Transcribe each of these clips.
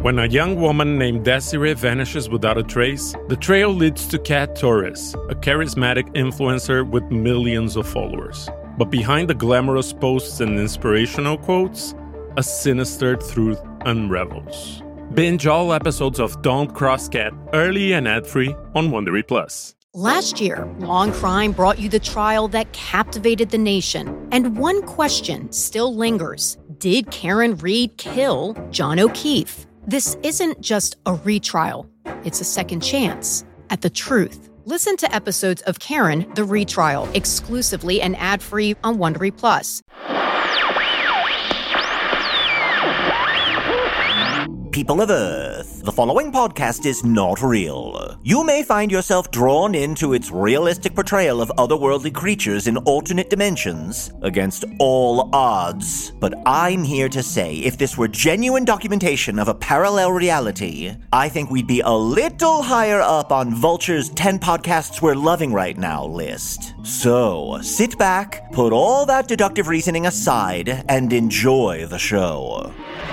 When a young woman named Desiree vanishes without a trace, the trail leads to Kat Torres, a charismatic influencer with millions of followers. But behind the glamorous posts and inspirational quotes, a sinister truth unravels. Binge all episodes of Don't Cross Kat early and ad-free on Wondery Plus. Last year, Law & Crime brought you the trial that captivated the nation. And one question still lingers. Did Karen Read kill John O'Keefe? This isn't just a retrial. It's a second chance at the truth. Listen to episodes of Karen, the Retrial, exclusively and ad-free on Wondery Plus. People of Earth, the following podcast is not real. You may find yourself drawn into its realistic portrayal of otherworldly creatures in alternate dimensions against all odds. But I'm here to say, if this were genuine documentation of a parallel reality, I think we'd be a little higher up on Vulture's 10 podcasts we're loving right now list. So, sit back, put all that deductive reasoning aside, and enjoy the show.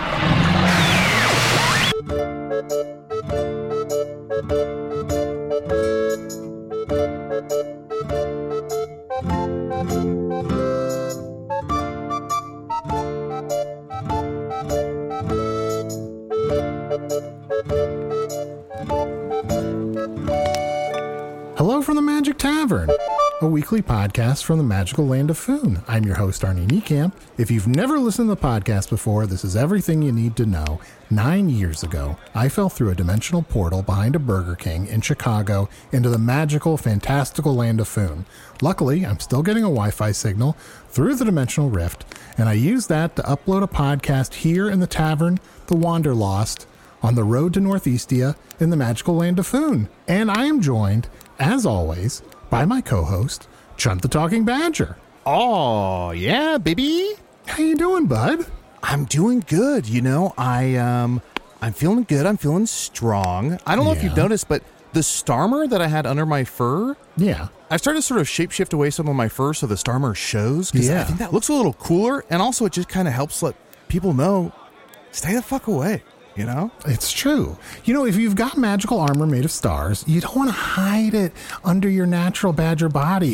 Hello from the Magic Tavern, a weekly podcast from the magical land of Foon. I'm your host, Arnie Niekamp. If you've never listened to the podcast before, this is everything you need to know. 9 years ago, I fell through a dimensional portal behind a Burger King in Chicago into the magical, fantastical land of Foon. Luckily, I'm still getting a Wi-Fi signal through the dimensional rift, and I used that to upload a podcast here in the tavern, The Wanderlost, on the road to Northeastia in the magical land of Foon. And I am joined, as always, by my co-host, Chunt the Talking Badger. Oh, yeah, baby. How you doing, bud? I'm doing good. You know, I'm feeling good. I'm feeling strong. I don't know if you've noticed, but the Starmer that I had under my fur, I've started to sort of shapeshift away some of my fur so the Starmer shows. Because I think that looks a little cooler, and also it just kind of helps let people know, stay the fuck away. You know? It's true. You know, if you've got magical armor made of stars, you don't want to hide it under your natural badger body.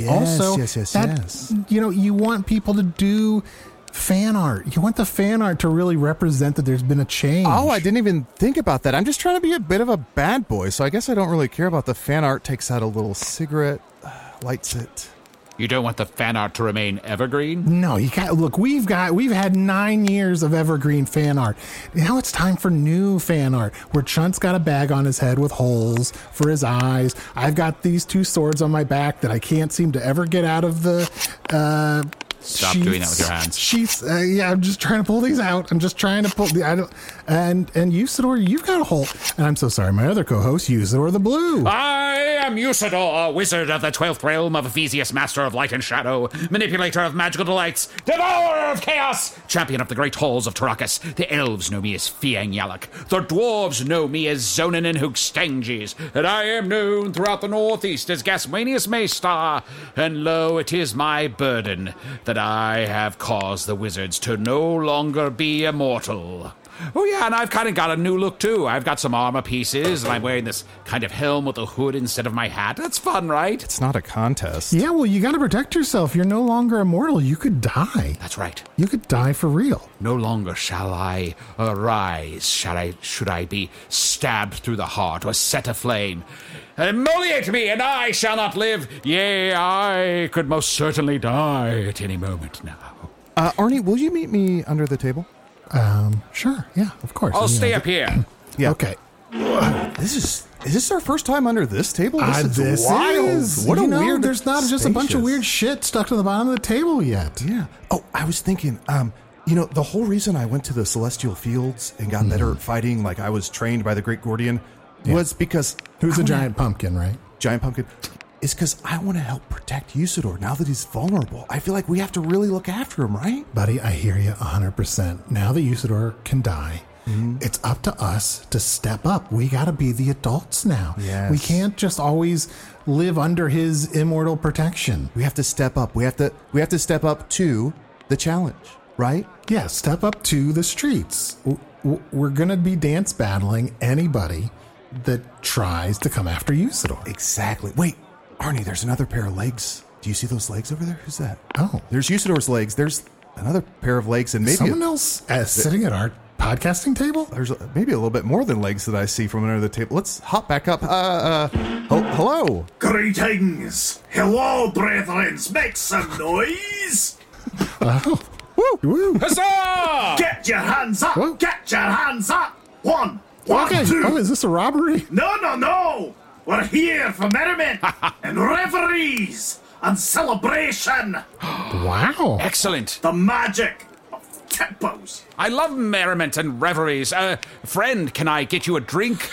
Yes. You know, you want people to do fan art. You want the fan art to really represent that there's been a change. Oh, I didn't even think about that. I'm just trying to be a bit of a bad boy, so I guess I don't really care about the fan art. Takes out a little cigarette, lights it. You don't want the fan art to remain evergreen? No, you can't. Look, we've had 9 years of evergreen fan art. Now it's time for new fan art, where Chunt's got a bag on his head with holes for his eyes. I've got these two swords on my back that I can't seem to ever get out of the Stop sheaths. doing that with your hands. Sheaths. I'm just trying to pull these out. I'm just trying to pull the. And Usador, you've got a hole. And I'm so sorry, my other co-host, Usador the Blue. I am Usador, wizard of the 12th realm of Ephesius, master of light and shadow, manipulator of magical delights, devourer of chaos, champion of the great halls of Tarakas. The elves know me as Fiang Yalak. The dwarves know me as Zonin and Hookstanges. And I am known throughout the northeast as Gaswanius Maystar. And lo, it is my burden that I have caused the wizards to no longer be immortal. Oh yeah, and I've kind of got a new look too. I've got some armor pieces, and I'm wearing this kind of helm with a hood instead of my hat. That's fun, right? It's not a contest. Yeah, well, you got to protect yourself. You're no longer immortal. You could die. That's right. You could die for real. No longer shall I arise. Should I be stabbed through the heart or set aflame? Immolate me, and I shall not live. Yea, I could most certainly die at any moment now. Arnie, will you meet me under the table? Sure. Yeah, of course. I'll stay up here. Yeah. Okay. Is this our first time under this table? This wild. is. What a weird. There's not just a bunch of weird shit stuck to the bottom of the table yet. Yeah. Oh, I was thinking, the whole reason I went to the Celestial Fields and got better at fighting, like I was trained by the Great Gordian, was because... Who's a giant pumpkin, right? Giant pumpkin. Is because I want to help protect Usador now that he's vulnerable. I feel like we have to really look after him, right? Buddy, I hear you 100%. Now that Usador can die, it's up to us to step up. We got to be the adults now. Yes. We can't just always live under his immortal protection. We have to step up. We have to step up to the challenge, right? Yeah, step up to the streets. we're going to be dance battling anybody that tries to come after Usador. Exactly. Wait, Arnie, there's another pair of legs. Do you see those legs over there? Who's that? Oh. There's Usador's legs. There's another pair of legs, and maybe someone else sitting at our podcasting table? There's maybe a little bit more than legs that I see from under the table. Let's hop back up. Hello. Greetings. Hello, brethren. Make some noise. Woo. Huzzah! Get your hands up. Whoa. Get your hands up. One, Okay. two. Oh, is this a robbery? No. We're here for merriment and reveries and celebration. Wow. Excellent. The magic of tempos. I love merriment and reveries. Friend, can I get you a drink?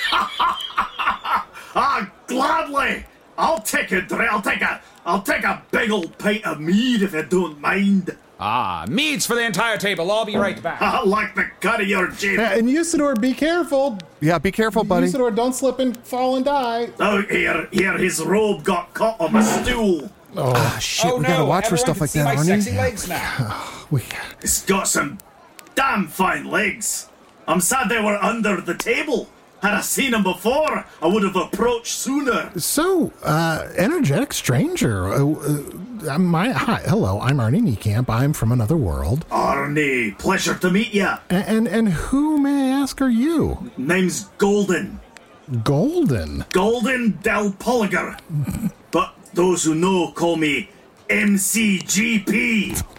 Gladly. I'll take a drink. I'll take a big old pint of mead if you don't mind. Meads for the entire table. I'll be right back. I like the cut of your jib. And Usador, be careful. Yeah, be careful, buddy. Usador, don't slip and fall and die. Oh, here, his robe got caught on my stool. Shit, we gotta watch for stuff like that, my Arnie. sexy legs now. It's got some damn fine legs. I'm sad they were under the table. Had I seen them before, I would have approached sooner. So, energetic stranger. Hi, hello, I'm Arnie Niekamp. I'm from another world. Arnie, pleasure to meet ya. And who, may I ask, are you? Name's Golden. Golden? Golden Del Polliger. But those who know call me MCGP.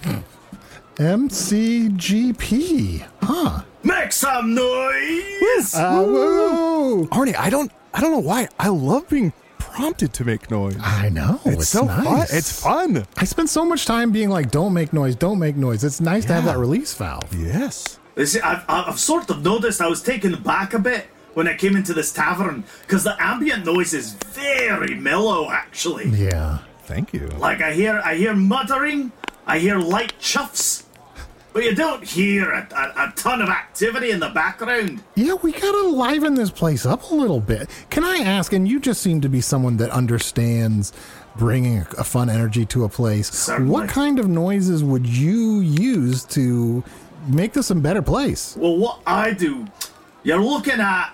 MCGP. Huh. Make some noise! Woo! Arnie, I don't know why. I love being prompted to make noise. I know. It's so nice. fun. It's fun. I spend so much time being like, don't make noise, don't make noise. It's nice to have that release valve. Yes. You see, I've sort of noticed I was taken back a bit when I came into this tavern, because the ambient noise is very mellow, actually. Yeah. Thank you. Like, I hear muttering, I hear light chuffs, but you don't hear a ton of activity in the background. Yeah, we gotta liven this place up a little bit. Can I ask, and you just seem to be someone that understands bringing a fun energy to a place. Certainly. What kind of noises would you use to make this a better place? Well, what I do, you're looking at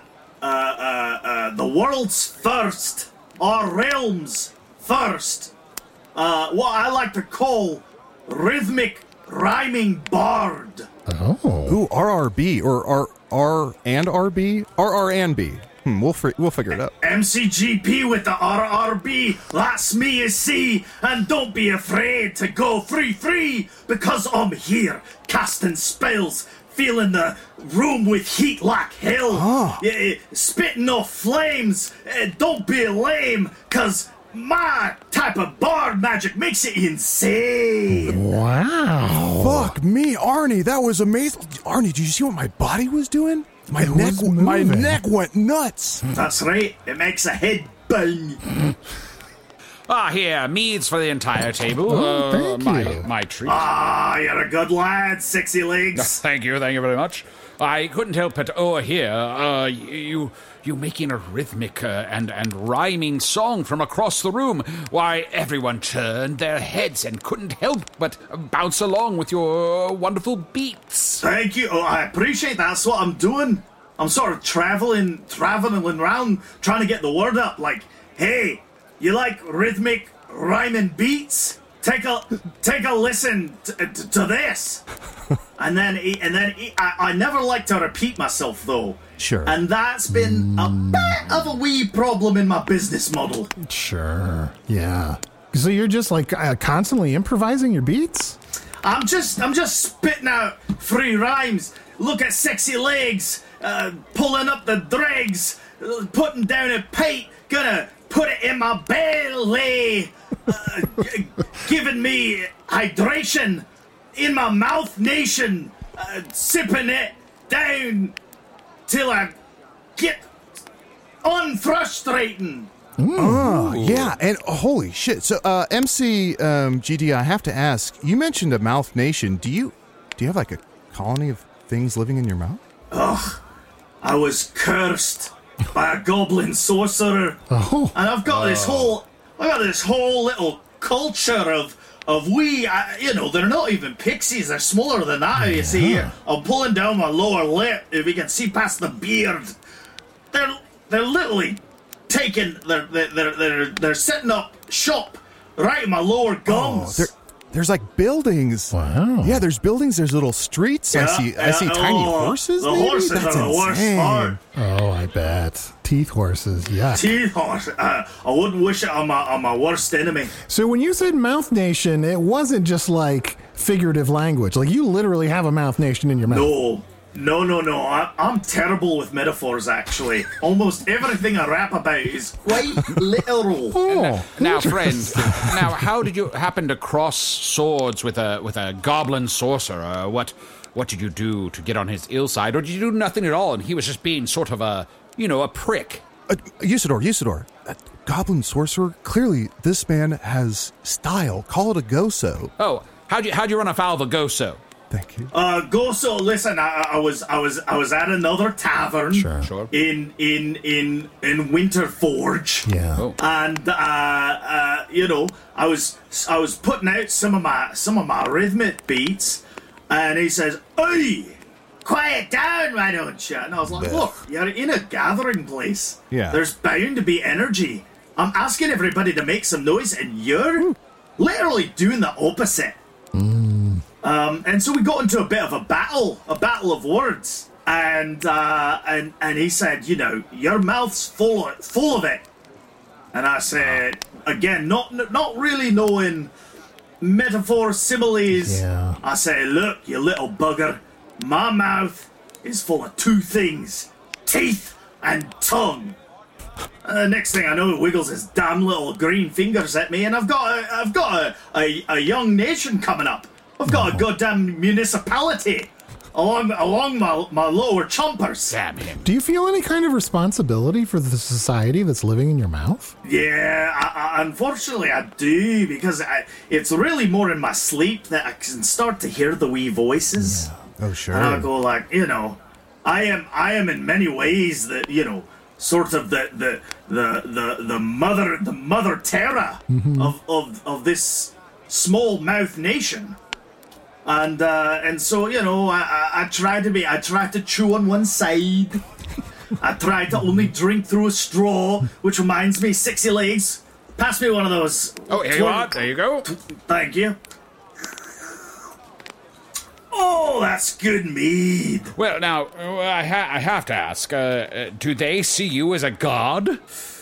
the world's first, our realm's first, what I like to call rhythmic rhyming bard. Oh. Ooh, RRB or R and RB? RR and B. We'll figure it out. MCGP with the RRB. That's me, you see. And don't be afraid to go free, because I'm here casting spells, feeling the room with heat like hell. Spitting off flames. Don't be lame, because my type of bard magic makes it insane. Wow. Fuck me, Arnie. That was amazing. Arnie, did you see what my body was doing? My neck went nuts. That's right. It makes a head bang. Here, meads for the entire table. Thank you. My treat. You're a good lad, sexy legs. Thank you very much. I couldn't help but overhear you making a rhythmic and rhyming song from across the room. Why, everyone turned their heads and couldn't help but bounce along with your wonderful beats. Thank you. I appreciate that. That's what I'm doing. I'm sort of traveling around, trying to get the word up. Like, hey, you like rhythmic rhyming beats? Take a listen to this. And then I never like to repeat myself, though. Sure. And that's been a bit of a wee problem in my business model. Sure. Yeah. So you're just like constantly improvising your beats? I'm just spitting out free rhymes. Look at sexy legs, pulling up the dregs, putting down a pate, gonna put it in my belly, giving me hydration in my mouth nation, sipping it down till I get unfrustrating. Yeah, and holy shit. So, MC GD, I have to ask, you mentioned a mouth nation. Do you have like a colony of things living in your mouth? Ugh, I was cursed by a goblin sorcerer. Oh. And I've got this whole little culture of they're not even pixies, they're smaller than that. You see here, I'm pulling down my lower lip, if you can see past the beard. They're literally taking, they're setting up shop right in my lower gums. There's like buildings. Wow. Yeah, there's buildings. There's little streets. I see tiny horses. The horses are the worst part. Oh, I bet. Teeth horses. Yeah. Teeth horse. I wouldn't wish it on my worst enemy. So when you said Mouth Nation, it wasn't just like figurative language. Like you literally have a Mouth Nation in your mouth. No. I'm terrible with metaphors, actually. Almost everything I rap about is quite literal. Now, friend, how did you happen to cross swords with a goblin sorcerer? What did you do to get on his ill side? Or did you do nothing at all and he was just being sort of a prick? Usador. Goblin sorcerer? Clearly, this man has style. Call it a goso. Oh, how'd you run afoul of a goso? Thank you. Goso, listen, I was at another tavern in Winterforge. Yeah. Oh. And I was putting out some of my rhythmic beats, and he says, "Oi, quiet down, why don't you?" And I was like, "Look, you're in a gathering place. Yeah. There's bound to be energy. I'm asking everybody to make some noise, and you're literally doing the opposite." And so we got into a bit of a battle of words, and he said, your mouth's full of it, and I said, again, not really knowing metaphors, similes, I said, look, you little bugger, my mouth is full of two things, teeth and tongue. And the next thing I know, he wiggles his damn little green fingers at me, and I've got a young nation coming up. I've got a goddamn municipality along my lower chompers. Damn him. Do you feel any kind of responsibility for the society that's living in your mouth? Yeah, I unfortunately I do, because it's really more in my sleep that I can start to hear the wee voices. Yeah. Oh, sure. And I go like, I am in many ways that, sort of the mother terra of this small mouth nation. And so, I try to chew on one side. I try to only drink through a straw, which reminds me, Sexy Legs, pass me one of those. Oh, here you are. There you go. Thank you. Oh, that's good mead. Well, now, I have to ask, do they see you as a god?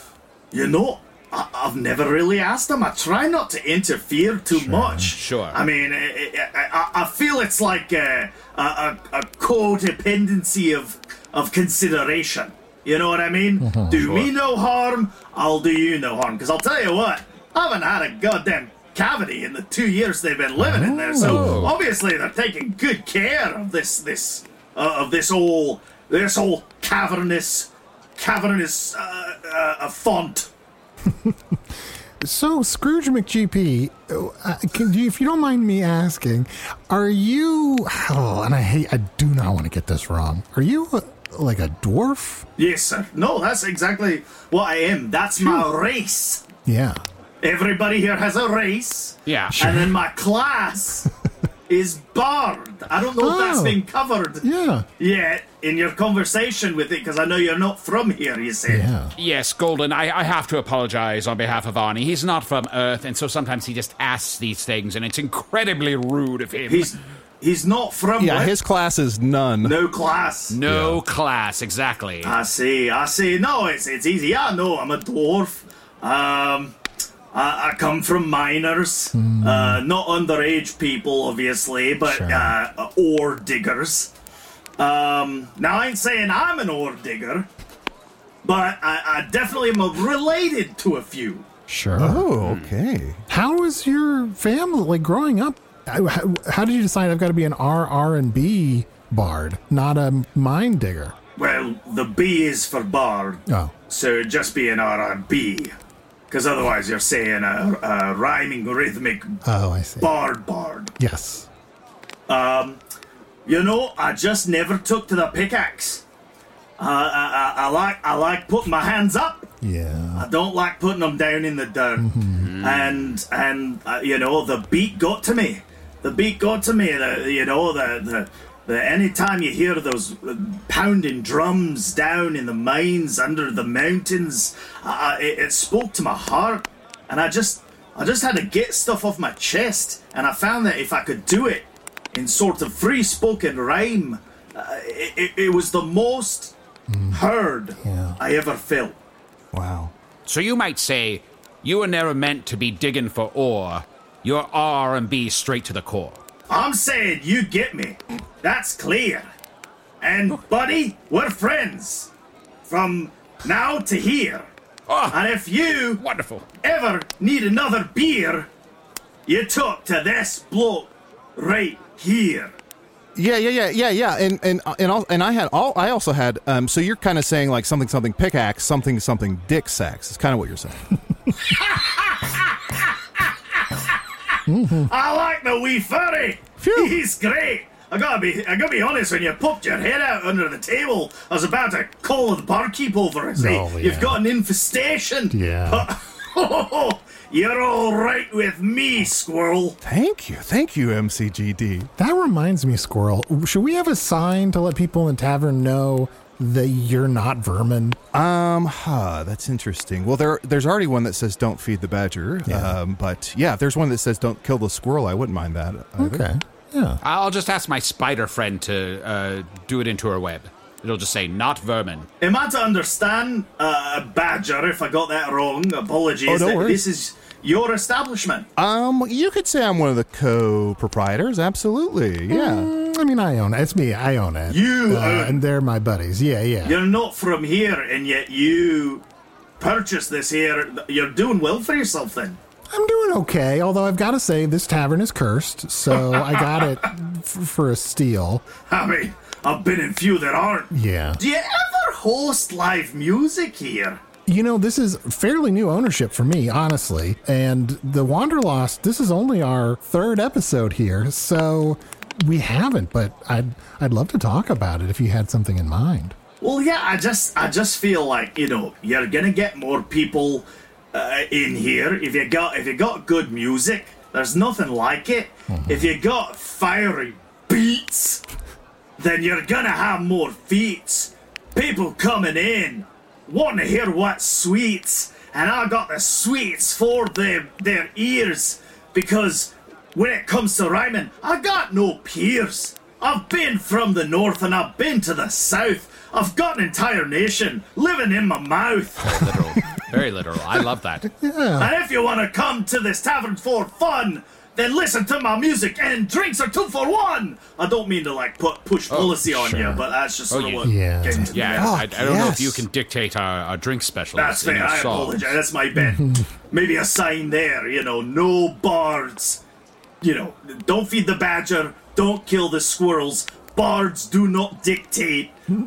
I've never really asked them. I try not to interfere too much. Sure. I mean, I feel it's like a codependency of consideration. You know what I mean? Do me no harm, I'll do you no harm. Because I'll tell you what, I haven't had a goddamn cavity in the 2 years they've been living in there. So obviously they're taking good care of this whole cavernous font. So, Scrooge McGP, if you don't mind me asking, are you, and I do not want to get this wrong, are you like a dwarf? Yes, sir. No, that's exactly what I am. That's my race. Yeah. Everybody here has a race. Yeah. Sure. And then my class is Bard. I don't know if that's been covered yet in your conversation with it, because I know you're not from here, you said. Yeah. Yes, Golden, I have to apologize on behalf of Arnie. He's not from Earth, and so sometimes he just asks these things, and it's incredibly rude of him. He's not from Yeah, what? his class is none. No class. No class, exactly. I see. No, it's easy. Yeah, no, I'm a dwarf. I come from miners. Not underage people, obviously, but ore diggers. Now, I ain't saying I'm an ore digger, but I definitely am related to a few. Sure. Oh, okay. How was your family, like, growing up? How did you decide I've got to be an R&B bard, not a mine digger? Well, the B is for bard. Oh. So it'd just be an R&B. Because otherwise you're saying a rhyming, rhythmic I see. bard. Yes. I just never took to the pickaxe. I like putting my hands up. Yeah. I don't like putting them down in the dirt. and the beat got to me. The beat got to me. The anytime you hear those pounding drums down in the mines under the mountains, it spoke to my heart, and I just had to get stuff off my chest, and I found that if I could do it in sort of free spoken rhyme, it was the most heard I ever felt. Wow. So you might say you were never meant to be digging for ore. You're R&B straight to the core. I'm saying you get me. That's clear. And, buddy, we're friends. From now to here. Oh, and if you ever need another beer, you talk to this bloke right here. Yeah. And I also had. So you're kind of saying like something pickaxe, something dick sex. It's kind of what you're saying. I like the wee furry. Phew. He's great. I gotta be honest. When you popped your head out under the table, I was about to call the barkeep over and say, "You've got an infestation." Yeah. But, you're all right with me, Squirrel. Thank you, MCGD. That reminds me, Squirrel. Should we have a sign to let people in the tavern know that you're not vermin? That's interesting. Well, there's already one that says "Don't feed the badger." Yeah. But yeah, if there's one that says "Don't kill the squirrel," I wouldn't mind that either. Okay. Yeah. I'll just ask my spider friend to do it into her web. It'll just say, "Not vermin." Am I to understand, Badger, if I got that wrong? Apologies. Oh, don't worry. This is your establishment. You could say I'm one of the co-proprietors. Absolutely. Yeah. I mean, I own it. It's me. I own it. And they're my buddies. Yeah. You're not from here, and yet you purchased this here. You're doing well for yourself, then. I'm doing okay, although I've got to say this tavern is cursed, so I got it for a steal. I mean, I've been in few that aren't. Yeah. Do you ever host live music here? You know, this is fairly new ownership for me, honestly. And the Wanderlost, this is only our third episode here, so we haven't, but I'd love to talk about it if you had something in mind. Well, yeah, I just feel like, you're gonna get more people in here if you got good music. There's nothing like it. Mm-hmm. If you got fiery beats, then you're gonna have more feats. People coming in wanting to hear what's sweets, and I got the sweets for their ears, because when it comes to rhyming, I got no peers. I've been from the north and I've been to the south. I've got an entire nation living in my mouth. Literal. Very literal. I love that. Yeah. And if you want to come to this tavern for fun, then listen to my music and drinks are 2 for 1. I don't mean to push policy on you, but that's just sort of what came to me. I don't know if you can dictate our drink specials. That's fair. I apologize. That's my bad. Maybe a sign there, no bards. Don't feed the badger. Don't kill the squirrels. Bards do not dictate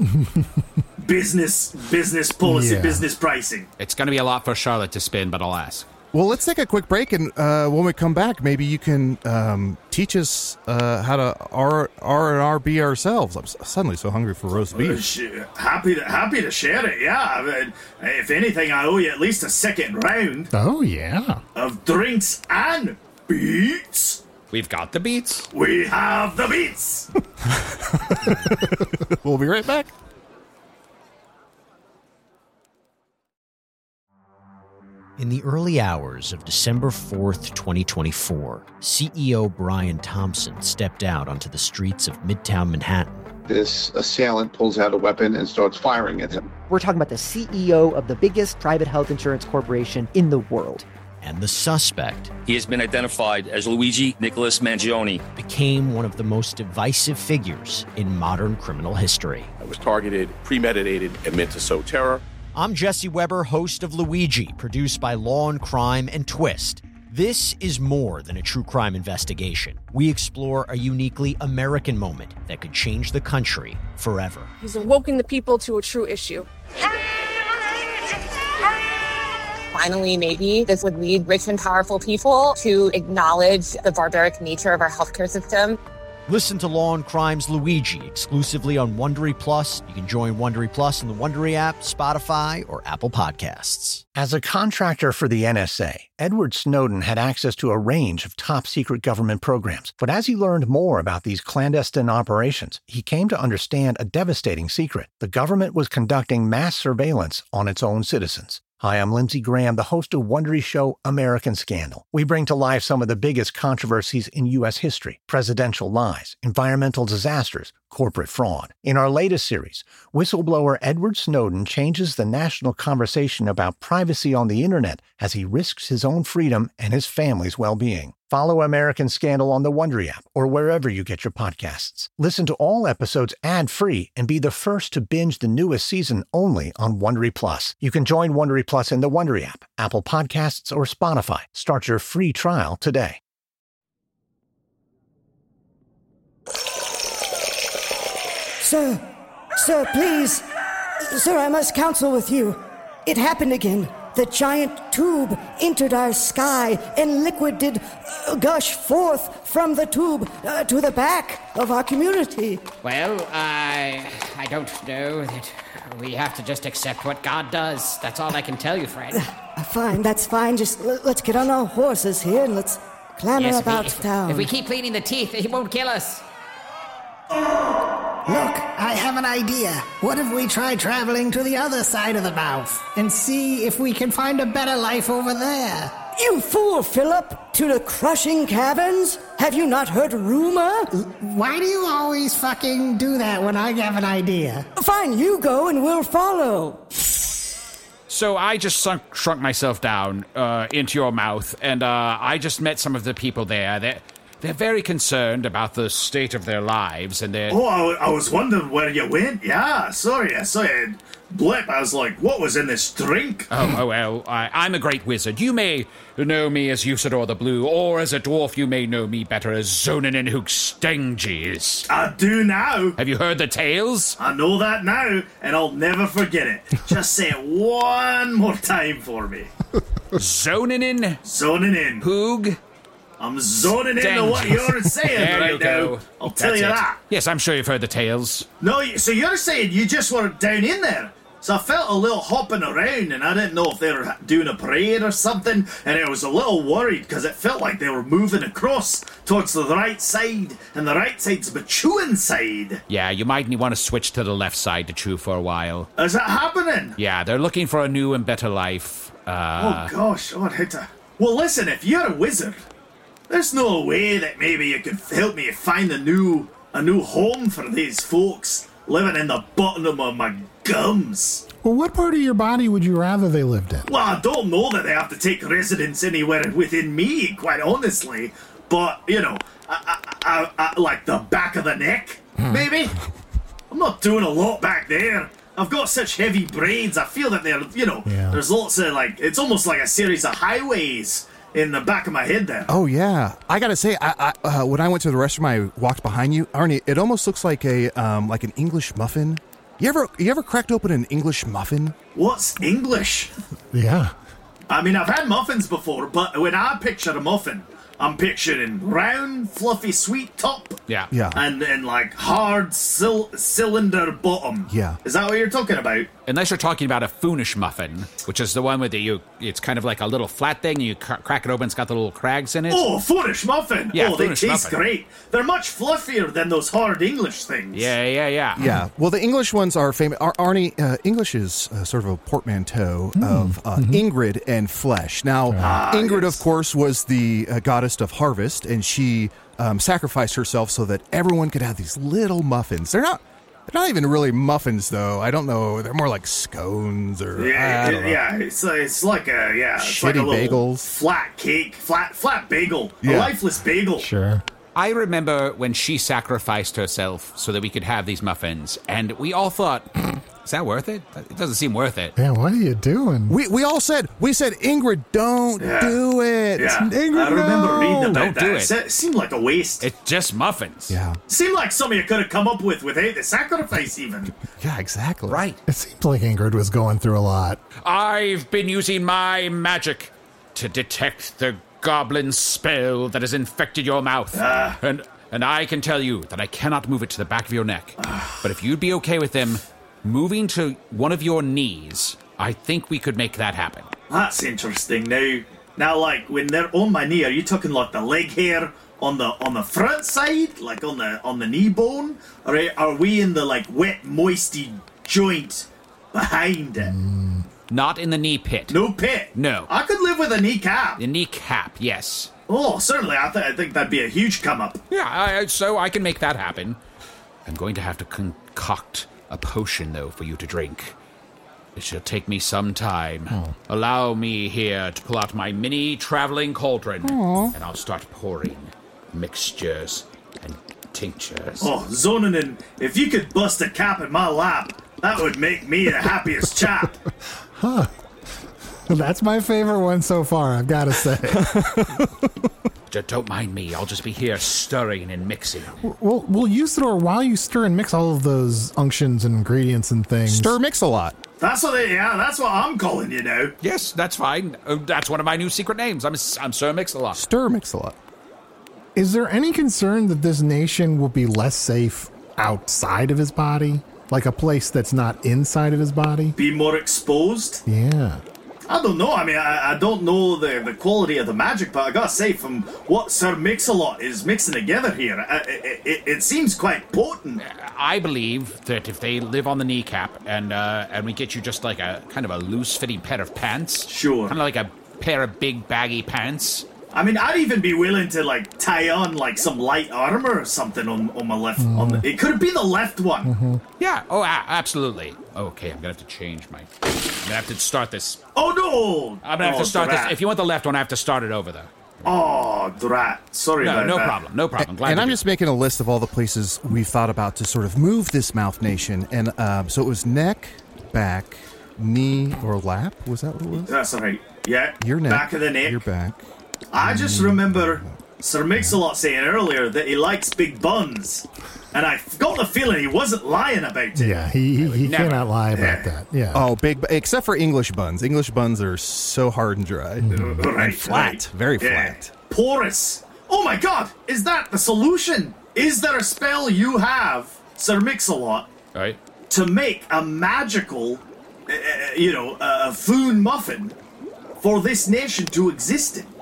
business policy, business pricing. It's going to be a lot for Charlotte to spin, but I'll ask. Well, let's take a quick break, and when we come back, maybe you can teach us how to R&R ourselves. I'm suddenly so hungry for roast beef. Happy to share it, yeah. I mean, if anything, I owe you at least a second round. Oh, yeah. Of drinks and beats. We've got the beats. We have the beats. We'll be right back. In the early hours of December 4th, 2024, CEO Brian Thompson stepped out onto the streets of Midtown Manhattan. This assailant pulls out a weapon and starts firing at him. We're talking about the CEO of the biggest private health insurance corporation in the world. And the suspect, he has been identified as Luigi Nicholas Mangione, became one of the most divisive figures in modern criminal history. It was targeted, premeditated, and meant to sow terror. I'm Jesse Weber, host of Luigi, produced by Law and Crime and Twist. This is more than a true crime investigation. We explore a uniquely American moment that could change the country forever. He's awoken the people to a true issue. Finally, maybe this would lead rich and powerful people to acknowledge the barbaric nature of our healthcare system. Listen to Law and Crime's Luigi exclusively on Wondery Plus. You can join Wondery Plus in the Wondery app, Spotify, or Apple Podcasts. As a contractor for the NSA, Edward Snowden had access to a range of top-secret government programs. But as he learned more about these clandestine operations, he came to understand a devastating secret. The government was conducting mass surveillance on its own citizens. Hi, I'm Lindsey Graham, the host of Wondery's show American Scandal. We bring to life some of the biggest controversies in U.S. history: presidential lies, environmental disasters, corporate fraud. In our latest series, whistleblower Edward Snowden changes the national conversation about privacy on the internet as he risks his own freedom and his family's well-being. Follow American Scandal on the Wondery app or wherever you get your podcasts. Listen to all episodes ad-free and be the first to binge the newest season only on Wondery Plus. You can join Wondery Plus in the Wondery app, Apple Podcasts, or Spotify. Start your free trial today. Sir, please. Sir, I must counsel with you. It happened again. The giant tube entered our sky, and liquid did gush forth from the tube to the back of our community. Well, I don't know that we have to just accept what God does. That's all I can tell you, friend. Fine, that's fine. Just let's get on our horses here and let's clamber about town. If we keep cleaning the teeth, he won't kill us. Look, I have an idea. What if we try traveling to the other side of the mouth and see if we can find a better life over there? You fool, Philip! To the crushing caverns? Have you not heard rumor? Why do you always fucking do that when I have an idea? Fine, you go and we'll follow. So I just shrunk myself down into your mouth, and I just met some of the people there. They're very concerned about the state of their lives, and they're... Oh, I was wondering where you went. Yeah, sorry, I saw it. Blip, I was like, what was in this drink? Oh well, I'm a great wizard. You may know me as Usador the Blue, or as a dwarf you may know me better as Zonin Hookstanges. I do now. Have you heard the tales? I know that now, and I'll never forget it. Just say it one more time for me. Zonin? Zoning in. Hoog? I'm zoning into what you're saying right now. I'll tell you that. Yes, I'm sure you've heard the tales. No, so you're saying you just were down in there. So I felt a little hopping around, and I didn't know if they were doing a parade or something, and I was a little worried because it felt like they were moving across towards the right side, and the right side's the chewing side. Yeah, you might want to switch to the left side to chew for a while. Is that happening? Yeah, they're looking for a new and better life. Oh gosh, I'd hate to... Well, listen, if you're a wizard... There's no way that maybe you could help me find a new home for these folks living in the bottom of my gums. Well, what part of your body would you rather they lived in? Well, I don't know that they have to take residence anywhere within me, quite honestly. But, you know, I like the back of the neck, maybe? I'm not doing a lot back there. I've got such heavy braids, I feel that they're, there's lots of, it's almost like a series of highways in the back of my head there. Oh, yeah. I gotta say, I when I went to the restroom, I walked behind you. Arnie, it almost looks like like an English muffin. You ever cracked open an English muffin? What's English? Yeah. I mean, I've had muffins before, but when I picture a muffin, I'm picturing round, fluffy, sweet top. Yeah. And like hard cylinder bottom. Yeah. Is that what you're talking about? Unless you're talking about a Foonish muffin, which is the one with it's kind of like a little flat thing, and you crack it open, it's got the little crags in it. Oh, Foonish muffin! Yeah, they Foonish taste muffin. great. They're much fluffier than those hard English things. Yeah. Well, the English ones are famous. Arnie, English is sort of a portmanteau of Ingrid and flesh. Now, Ingrid, of course, was the goddess of harvest, and she sacrificed herself so that everyone could have these little muffins. They're not even really muffins, though. I don't know. They're more like scones or I don't know. It's like a shitty like a bagels, flat cake, flat bagel, Yeah. a lifeless bagel. Sure. I remember when she sacrificed herself so that we could have these muffins, and we all thought, is that worth it? It doesn't seem worth it. Yeah, what are you doing? We all said, Ingrid, don't do it. Yeah. Ingrid, I remember reading about Don't that. do it. It seemed like a waste. It's just muffins. Yeah. Seemed like something you could have come up with without the sacrifice even. Yeah, exactly. Right. It seems like Ingrid was going through a lot. I've been using my magic to detect the goblin spell that has infected your mouth. And and I can tell you that I cannot move it to the back of your neck. But if you'd be okay with them moving to one of your knees, I think we could make that happen. That's interesting. Now, like, when they're on my knee, are you talking like the leg hair on the front side, like on the knee bone, or are we in the like wet, moisty joint behind it? Not in the knee pit. No pit? No. I could live with a kneecap. The kneecap, yes. Oh, certainly. I think that'd be a huge come up. Yeah, so I can make that happen. I'm going to have to concoct a potion, though, for you to drink. It shall take me some time. Allow me here to pull out my mini traveling cauldron, and I'll start pouring mixtures and tinctures. Oh, Zonanin, if you could bust a cap in my lap, that would make me the happiest chap. Huh. That's my favorite one so far, I've got to say. Don't mind me. I'll just be here stirring and mixing. Well, Usador, while you stir and mix all of those unctions and ingredients and things... Stir mix a lot. That's what I'm calling you now. Yes, that's fine. That's one of my new secret names. I'm Sir Mix-a-Lot. Stir Mix-a-Lot. Is there any concern that this nation will be less safe outside of his body? Like a place that's not inside of his body? Be more exposed? Yeah. I don't know. I mean, I don't know the quality of the magic, but I gotta say, from what Sir Mix-a-Lot is mixing together here, it seems quite potent. I believe that if they live on the kneecap and we get you just like a kind of a loose-fitting pair of pants, sure, kind of like a pair of big baggy pants. I mean, I'd even be willing to like tie on like some light armor or something on my left. It could have been the left one. Yeah. Oh, absolutely. Okay, I'm gonna have to change my. I'm gonna have to start this. Oh no! I'm gonna have to start this. If you want the left one, I have to start it over though. Oh, drat. Sorry about that. No problem. No problem. And I'm just making a list of all the places we've thought about to sort of move this mouth nation. And so it was neck, back, knee, or lap. Was that what it was? That's right. Yeah. Your neck. Back of the neck. Your back. I just remember Sir Mix-a-Lot saying earlier that he likes big buns. And I got the feeling he wasn't lying about it. Yeah, he cannot lie about that. Yeah. Oh, except for English buns. English buns are so hard and dry. Right, and flat. Very flat. Porous. Oh my god, is that the solution? Is there a spell you have, Sir Mix-a-Lot, right, to make a magical, a foon muffin for this nation to exist in?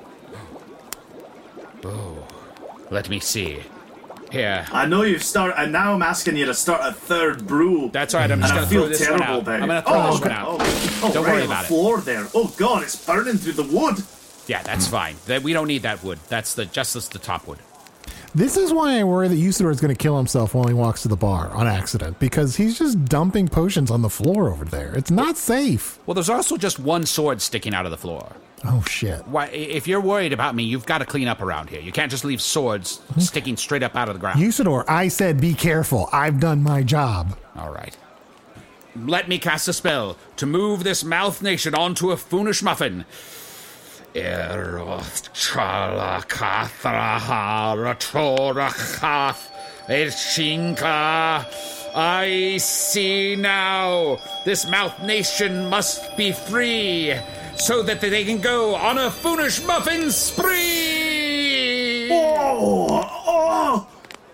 Oh, let me see. Here. I know you've started, and now I'm asking you to start a third brew. That's right, I'm just going to throw this one out. I'm going to throw this one out. Don't worry about it. Floor there. Oh god, it's burning through the wood. Yeah, that's fine. We don't need that wood. That's just the top wood. This is why I worry that Usador is going to kill himself while he walks to the bar on accident, because he's just dumping potions on the floor over there. It's not safe. Well, there's also just one sword sticking out of the floor. Oh, shit. Why, if you're worried about me, you've got to clean up around here. You can't just leave swords sticking straight up out of the ground. Usador, I said be careful. I've done my job. All right. Let me cast a spell to move this mouth nation onto a foonish muffin. Eroth Chalakathraha Ratorachath Eshinka. I see now. This mouth nation must be free, so that they can go on a foolish muffin spree! Oh,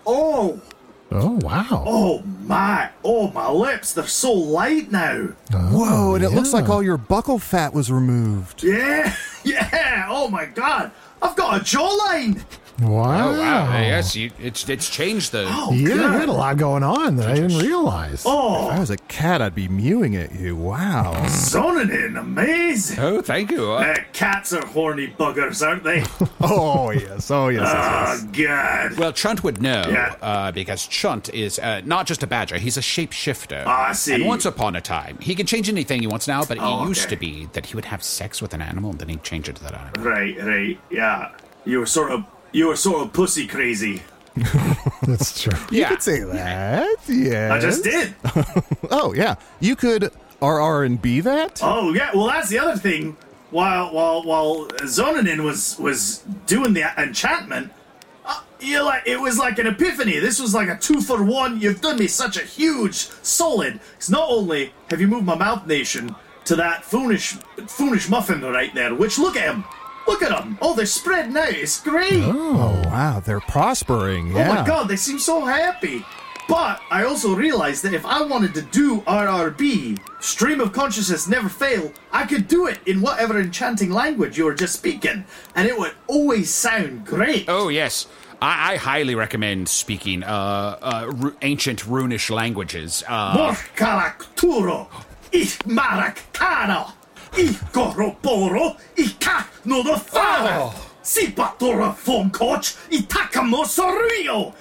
wow. Oh, my lips, they're so light now. Whoa, and it looks like all your buccal fat was removed. Yeah, oh my god, I've got a jawline. Wow. Oh, wow. Yes, it's changed the... Oh, you had a lot going on that I didn't realize. Oh. If I was a cat, I'd be mewing at you. Wow. Zonanin, amazing. Oh, thank you. Cats are horny buggers, aren't they? Oh, yes. Oh, yes. Oh, God. Well, Chunt would know, because Chunt is not just a badger, he's a shapeshifter. I see. And once upon a time, he can change anything he wants now, but it used to be that he would have sex with an animal, and then he'd change it to that animal. Right, yeah. You were sort of pussy crazy. That's true. You could say that. Yeah. I just did. Oh, yeah. You could RR and B that? Oh, yeah. Well, that's the other thing. While Zonanin was doing the enchantment, it was like an epiphany. This was like a 2-for-1. You've done me such a huge solid. Because not only have you moved my mouth nation to that foolish muffin right there, which, look at him. Look at them. Oh, they're spreading out. It's great. Oh, wow. They're prospering. Yeah. Oh, my God. They seem so happy. But I also realized that if I wanted to do RRB, stream of consciousness never fail, I could do it in whatever enchanting language you were just speaking, and it would always sound great. Oh, yes. I highly recommend speaking ancient runish languages. Morkarakturo, ich maraktano, ich goroporo, ich ka no the fara, sipatora fomkoch, itakamosorio.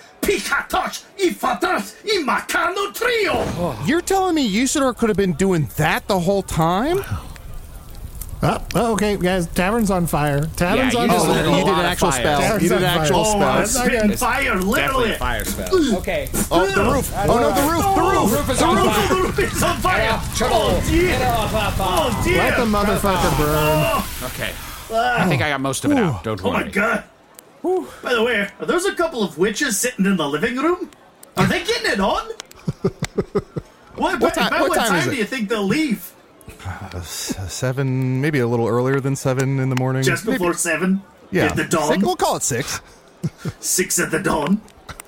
You're telling me Usador could have been doing that the whole time? Oh, okay, guys. Tavern's on fire. Tavern's on fire. You did an actual spell. You did an actual spell. Spitting fire, literally. Definitely fire spell. Okay. Oh, the roof. Oh, no, the roof. The roof. The roof is on fire. The roof is on fire. Oh, dear. Oh, dear. Let the motherfucker burn. Okay. I think I got most of it out. Don't worry. Oh, my God. By the way, are those a couple of witches sitting in the living room? Are they getting it on? What time do you think they'll leave? 7, maybe a little earlier than 7 in the morning. Just before 7? Yeah. At the dawn? We'll call it 6. 6 at the dawn?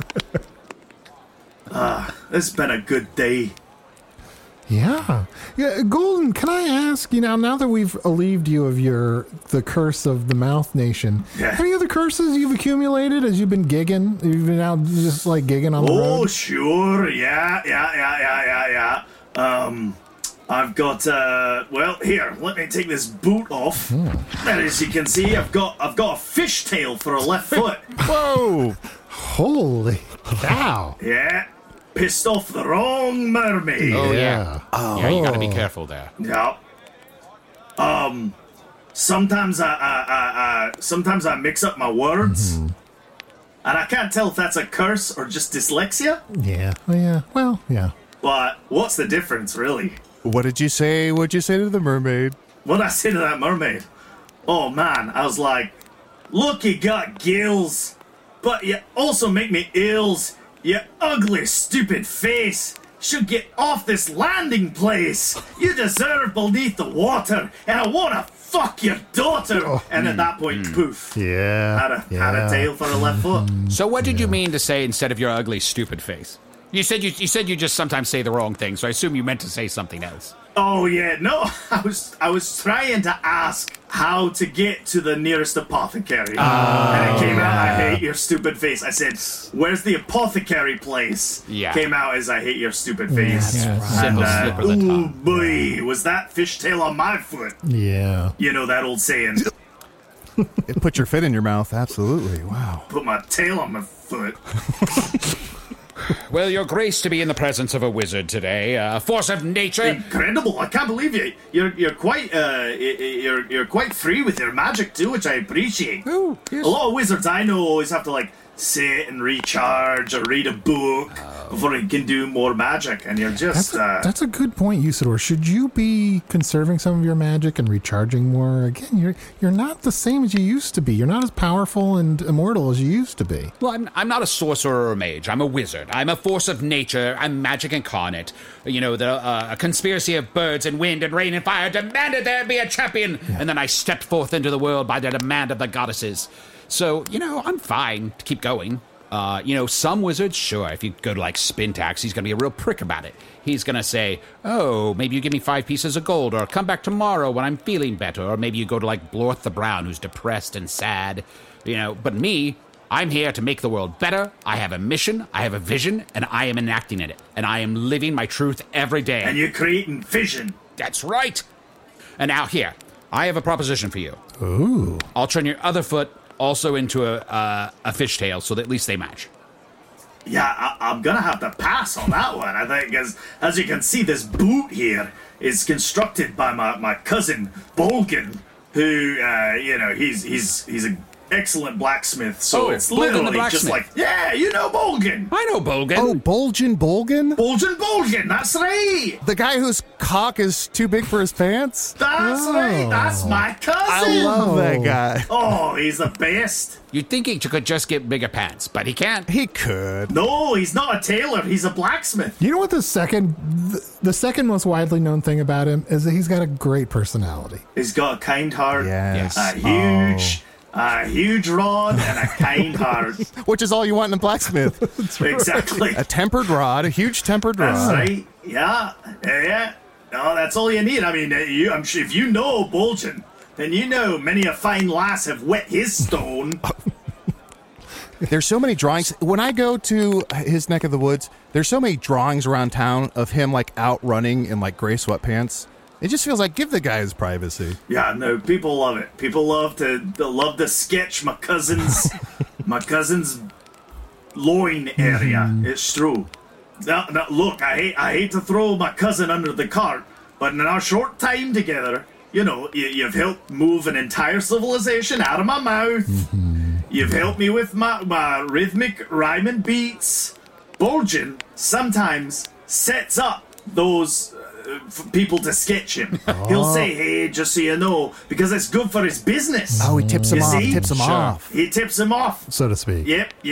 This has been a good day. Yeah. Golden, can I ask, now that we've relieved you of the curse of the Mouth Nation, any other curses you've accumulated as you've been gigging? You've been out just like gigging on the road? Oh, sure. Yeah. I've got, here, let me take this boot off. And as you can see, I've got a fishtail for a left foot. Whoa. Holy cow. Yeah. Pissed off the wrong mermaid. Oh, yeah. Yeah, you gotta be careful there. Yeah. Sometimes I mix up my words. And I can't tell if that's a curse or just dyslexia. Yeah. Well, yeah. But what's the difference, really? What did you say? What'd you say to the mermaid? What'd I say to that mermaid? Oh, man, I was like, look, you got gills, but you also make me ills. You ugly, stupid face. Should get off this landing place. You deserve beneath the water, and I want to fuck your daughter. And at that point, poof. Yeah. Had a tail for a left foot. So what did you mean to say instead of your ugly, stupid face? You said you just sometimes say the wrong thing, so I assume you meant to say something else. Oh yeah, no, I was trying to ask how to get to the nearest apothecary. And it came out, I hate your stupid face. I said, where's the apothecary place? Yeah. Came out as I hate your stupid face. Yeah, And, ooh, boy, was that fishtail on my foot. Yeah. You know that old saying. It put your foot in your mouth, absolutely. Wow. Put my tail on my foot. Well, your grace to be in the presence of a wizard today, a force of nature. Incredible! I can't believe you. You're quite you're quite free with your magic too, which I appreciate. Oh, yes. A lot of wizards I know always have to sit and recharge or read a book before you can do more magic, and you're just... That's a good point, Usador. Should you be conserving some of your magic and recharging more? Again, you're not the same as you used to be. You're not as powerful and immortal as you used to be. Well, I'm not a sorcerer or a mage. I'm a wizard. I'm a force of nature. I'm magic incarnate. A conspiracy of birds and wind and rain and fire demanded there be a champion, and then I stepped forth into the world by the demand of the goddesses. So, I'm fine to keep going. Some wizards, sure, if you go to Spintax, he's going to be a real prick about it. He's going to say, oh, maybe you give me 5 pieces of gold, or come back tomorrow when I'm feeling better, or maybe you go to Blorth the Brown, who's depressed and sad. But me, I'm here to make the world better. I have a mission, I have a vision, and I am enacting in it. And I am living my truth every day. And you're creating vision. That's right. And now here, I have a proposition for you. Ooh. I'll turn your other foot also into a fishtail, so that at least they match. Yeah, I'm gonna have to pass on that one, I think, because as you can see, this boot here is constructed by my cousin Bolgan, who, he's an excellent blacksmith. So it's Bolgan the literally blacksmith. just like, yeah, you know Bolgan. I know Bolgan. Oh, Bolgan Bolgan? Bolgan, that's right. The guy whose cock is too big for his pants? That's right. That's my cousin. I love that guy. Oh, he's the best. You'd think he could just get bigger pants, but he can't. He could. No, he's not a tailor. He's a blacksmith. You know what the second most widely known thing about him is that he's got a great personality. He's got a kind heart. Yes. A huge rod and a kind heart. Which is all you want in a blacksmith. Exactly. A tempered rod, a huge tempered rod. That's right. Yeah. No, that's all you need. I mean, I'm sure if you know Bolgan, then you know many a fine lass have wet his stone. There's so many drawings. When I go to his neck of the woods, there's so many drawings around town of him like out running in like gray sweatpants. It just feels like give the guy his privacy. Yeah, no, people love it. People love to sketch my cousin's loin area. It's true. Now, look, I hate to throw my cousin under the cart, but in our short time together, you know, you've helped move an entire civilization out of my mouth. You've helped me with my rhythmic rhyming beats. Bolgan sometimes sets up those people to sketch him. He'll say, hey, just so you know, because it's good for his business. Oh, he tips him off. See? Off. He tips him off. So to speak.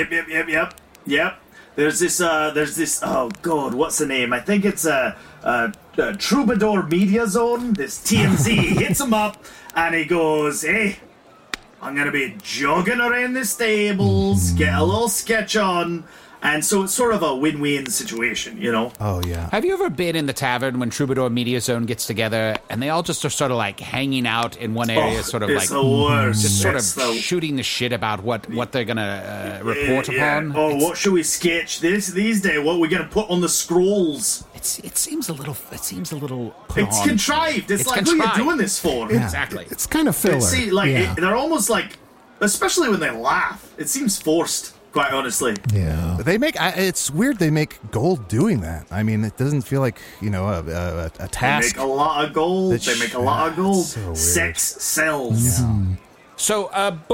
Yep. There's this, oh God, what's the name? I think it's a Troubadour Media Zone. This TMZ hits him up and he goes, hey, I'm going to be jogging around the stables, get a little sketch on. And so it's sort of a win-win situation, you know? Oh, yeah. Have you ever been in the tavern when Troubadour Media Zone gets together and they all just are sort of like hanging out in one area, sort of it's like the worst. just sort of shooting the shit about what they're going to report upon? Oh, what should we sketch these days? What are we going to put on the scrolls? It seems a little put It's on. contrived. It's like, contrived. who are you doing this for? Yeah. Exactly. It's kind of filler. They're almost like, especially when they laugh, it seems forced. Quite honestly. Yeah. They make, it's weird they make gold doing that. I mean, it doesn't feel like, you know, a task. They make a lot of gold. So Sex sells. Yeah. So,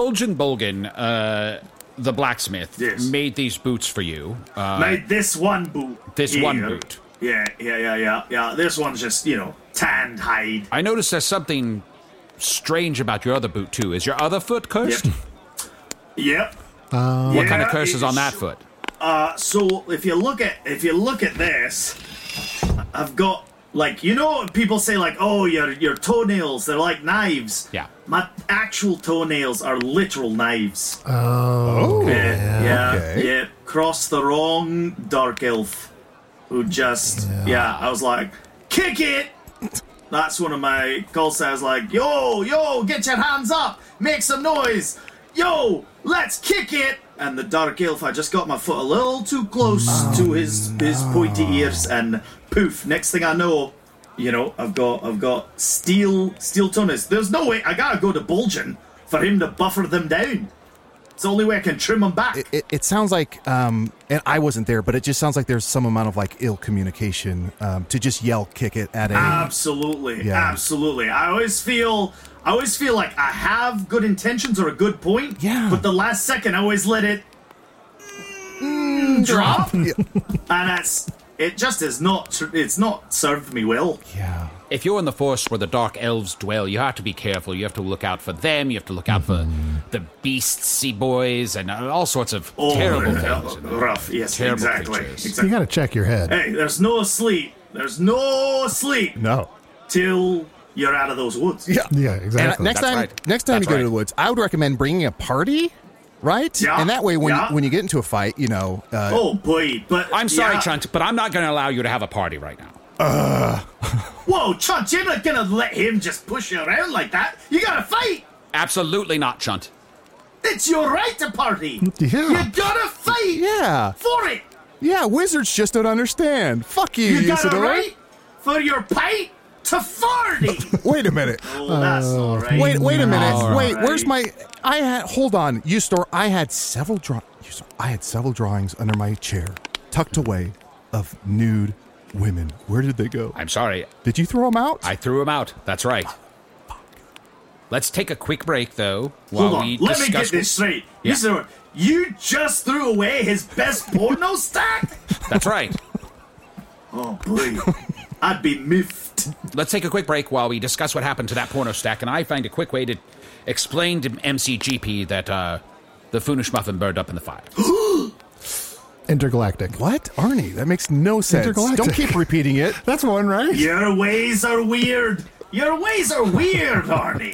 Bolgan, the blacksmith, made these boots for you. Made this one boot. One boot. Yeah. This one's just, you know, tanned hide. I noticed there's something strange about your other boot, too. Is your other foot cursed? Yep. What kind of curse is on that foot? So if you look at this, I've got, like, you know, people say like, oh, your toenails, they're like knives. Yeah. My actual toenails are literal knives. Oh. Okay. Yeah. Okay. Yeah. Cross the wrong dark elf who just I was like, kick it. That's one of my call signs, like, yo, get your hands up, make some noise. Yo, let's kick it! And the dark elf, I just got my foot a little too close to his pointy ears, and poof! Next thing I know, you know, I've got steel toenails. There's no way I gotta go to Bolgan for him to buffer them down. It's the only way I can trim them back. It sounds like, and I wasn't there, but it just sounds like there's some amount of like ill communication to just yell, kick it at a. Absolutely. I always feel like I have good intentions or a good point. Yeah. But the last second, I always let it drop, and it just is not. It's not served me well. Yeah. If you're in the forest where the dark elves dwell, you have to be careful. You have to look out for them. You have to look out for the beast sea boys and all sorts of terrible things. Rough. Yes, terrible exactly. creatures. You got to check your head. Hey, there's no sleep. No. Till you're out of those woods. Yeah, exactly. And next time you go to the woods, I would recommend bringing a party. Right? Yeah. And that way, when you get into a fight, you know. Oh boy! But I'm sorry, Chunt, but I'm not going to allow you to have a party right now. Whoa, Chunt! You're not gonna let him just push you around like that. You gotta fight. Absolutely not, Chunt. It's your right to party. Yeah. You gotta fight. Yeah. For it. Yeah, wizards just don't understand. Fuck you, You got a Usador. right for your pint to 40. Wait a minute. Oh, that's all right. Wait a minute. All Wait, right. where's my? Hold on, Usador. I had several drawings under my chair, tucked away, of nude women. Where did they go? I'm sorry. Did you throw them out? I threw them out. That's right. Let's take a quick break, though. Hold on, let me get this straight. Yeah. You just threw away his best porno stack? That's right. Oh, boy. I'd be miffed. Let's take a quick break while we discuss what happened to that porno stack, and I find a quick way to explain to MCGP that the Foonish Muffin burned up in the fire. Intergalactic. What? Arnie, that makes no sense. Intergalactic. Don't keep repeating it. That's one, right? Your ways are weird. Your ways are weird, Arnie.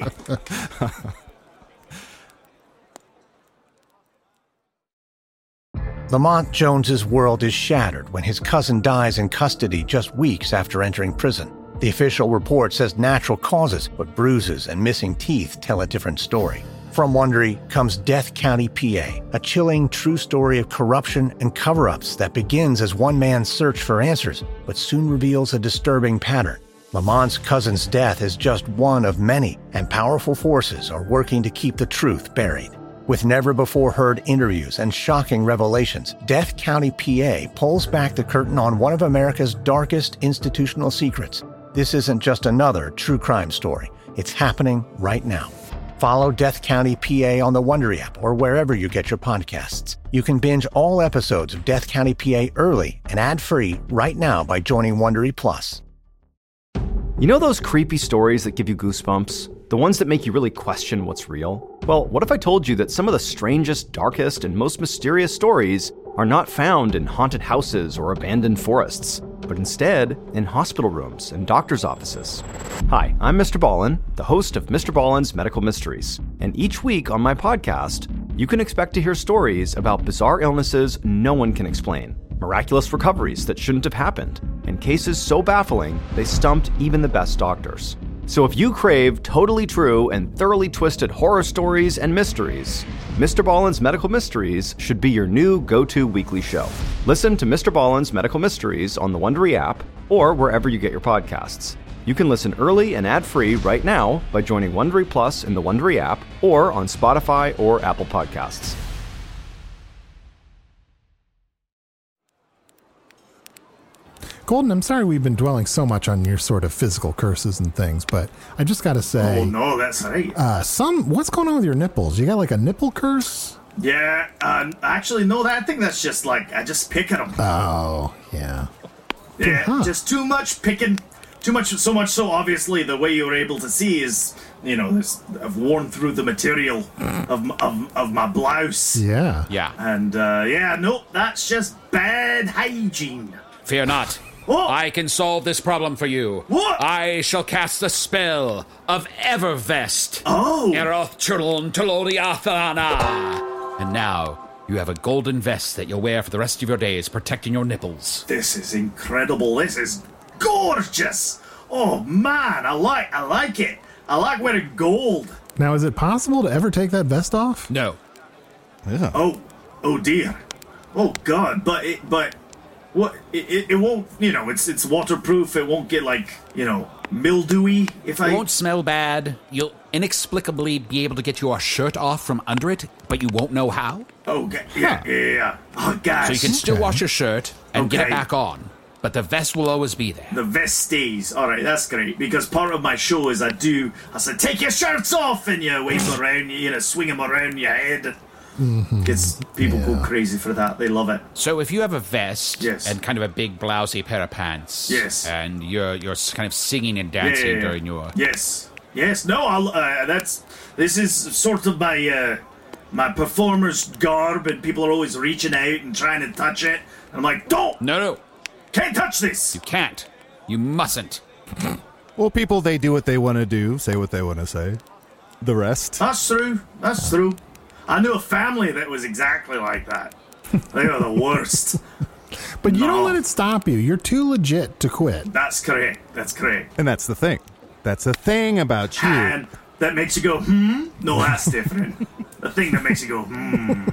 Lamont Jones's world is shattered when his cousin dies in custody just weeks after entering prison. The official report says natural causes, but bruises and missing teeth tell a different story. From Wondery comes Death County, PA, a chilling true story of corruption and cover-ups that begins as one man's search for answers, but soon reveals a disturbing pattern. Lamont's cousin's death is just one of many, and powerful forces are working to keep the truth buried. With never-before-heard interviews and shocking revelations, Death County, PA pulls back the curtain on one of America's darkest institutional secrets. This isn't just another true crime story. It's happening right now. Follow Death County, PA on the Wondery app or wherever you get your podcasts. You can binge all episodes of Death County, PA early and ad-free right now by joining Wondery Plus. You know those creepy stories that give you goosebumps? The ones that make you really question what's real? Well, what if I told you that some of the strangest, darkest, and most mysterious stories are not found in haunted houses or abandoned forests, but instead in hospital rooms and doctors' offices? Hi, I'm Mr. Ballin, the host of Mr. Ballin's Medical Mysteries, and each week on my podcast, you can expect to hear stories about bizarre illnesses no one can explain, miraculous recoveries that shouldn't have happened, and cases so baffling they stumped even the best doctors. So if you crave totally true and thoroughly twisted horror stories and mysteries, Mr. Ballin's Medical Mysteries should be your new go-to weekly show. Listen to Mr. Ballin's Medical Mysteries on the Wondery app or wherever you get your podcasts. You can listen early and ad-free right now by joining Wondery Plus in the Wondery app or on Spotify or Apple Podcasts. Golden, I'm sorry we've been dwelling so much on your sort of physical curses and things, but I just got to say... Oh, no, that's right. What's going on with your nipples? You got like a nipple curse? Yeah, actually, no, I think that's just like, I just pick at them. Oh, yeah. Yeah, just too much picking. Too much, so much so, obviously, the way you were able to see is, you know, I've worn through the material of my blouse. Yeah. Yeah. And, no, that's just bad hygiene. Fear not. What? I can solve this problem for you. What? I shall cast the spell of Evervest. Oh. Eroth Chulon Tolodiathana. And now you have a golden vest that you'll wear for the rest of your days, protecting your nipples. This is incredible. This is gorgeous. Oh, man, I like it. I like wearing gold. Now, is it possible to ever take that vest off? No. Yeah. Oh dear. Oh, God, but it won't, you know, it's waterproof. It won't get, like, you know, mildewy if It won't smell bad. You'll inexplicably be able to get your shirt off from under it, but you won't know how. Okay, yeah. Oh, gosh. So you can still wash your shirt and get it back on, but the vest will always be there. The vest stays. All right, that's great, because part of my show is I say, take your shirts off, and you wave them around, you know, swing them around your head. Because people go crazy for that. They love it. So if you have a vest Yes. and kind of a big blousy pair of pants, Yes. and you're kind of singing and dancing during your Yes. No, this is sort of my my performer's garb, and people are always reaching out and trying to touch it. And I'm like, don't! No. Can't touch this! You can't. You mustn't. Well, people, they do what they want to do, say what they want to say. The rest. That's true. I knew a family that was exactly like that. They are the worst. But you don't let it stop you. You're too legit to quit. That's correct. And that's the thing. That's the thing about you. And that makes you go, No, that's different. The thing that makes you go,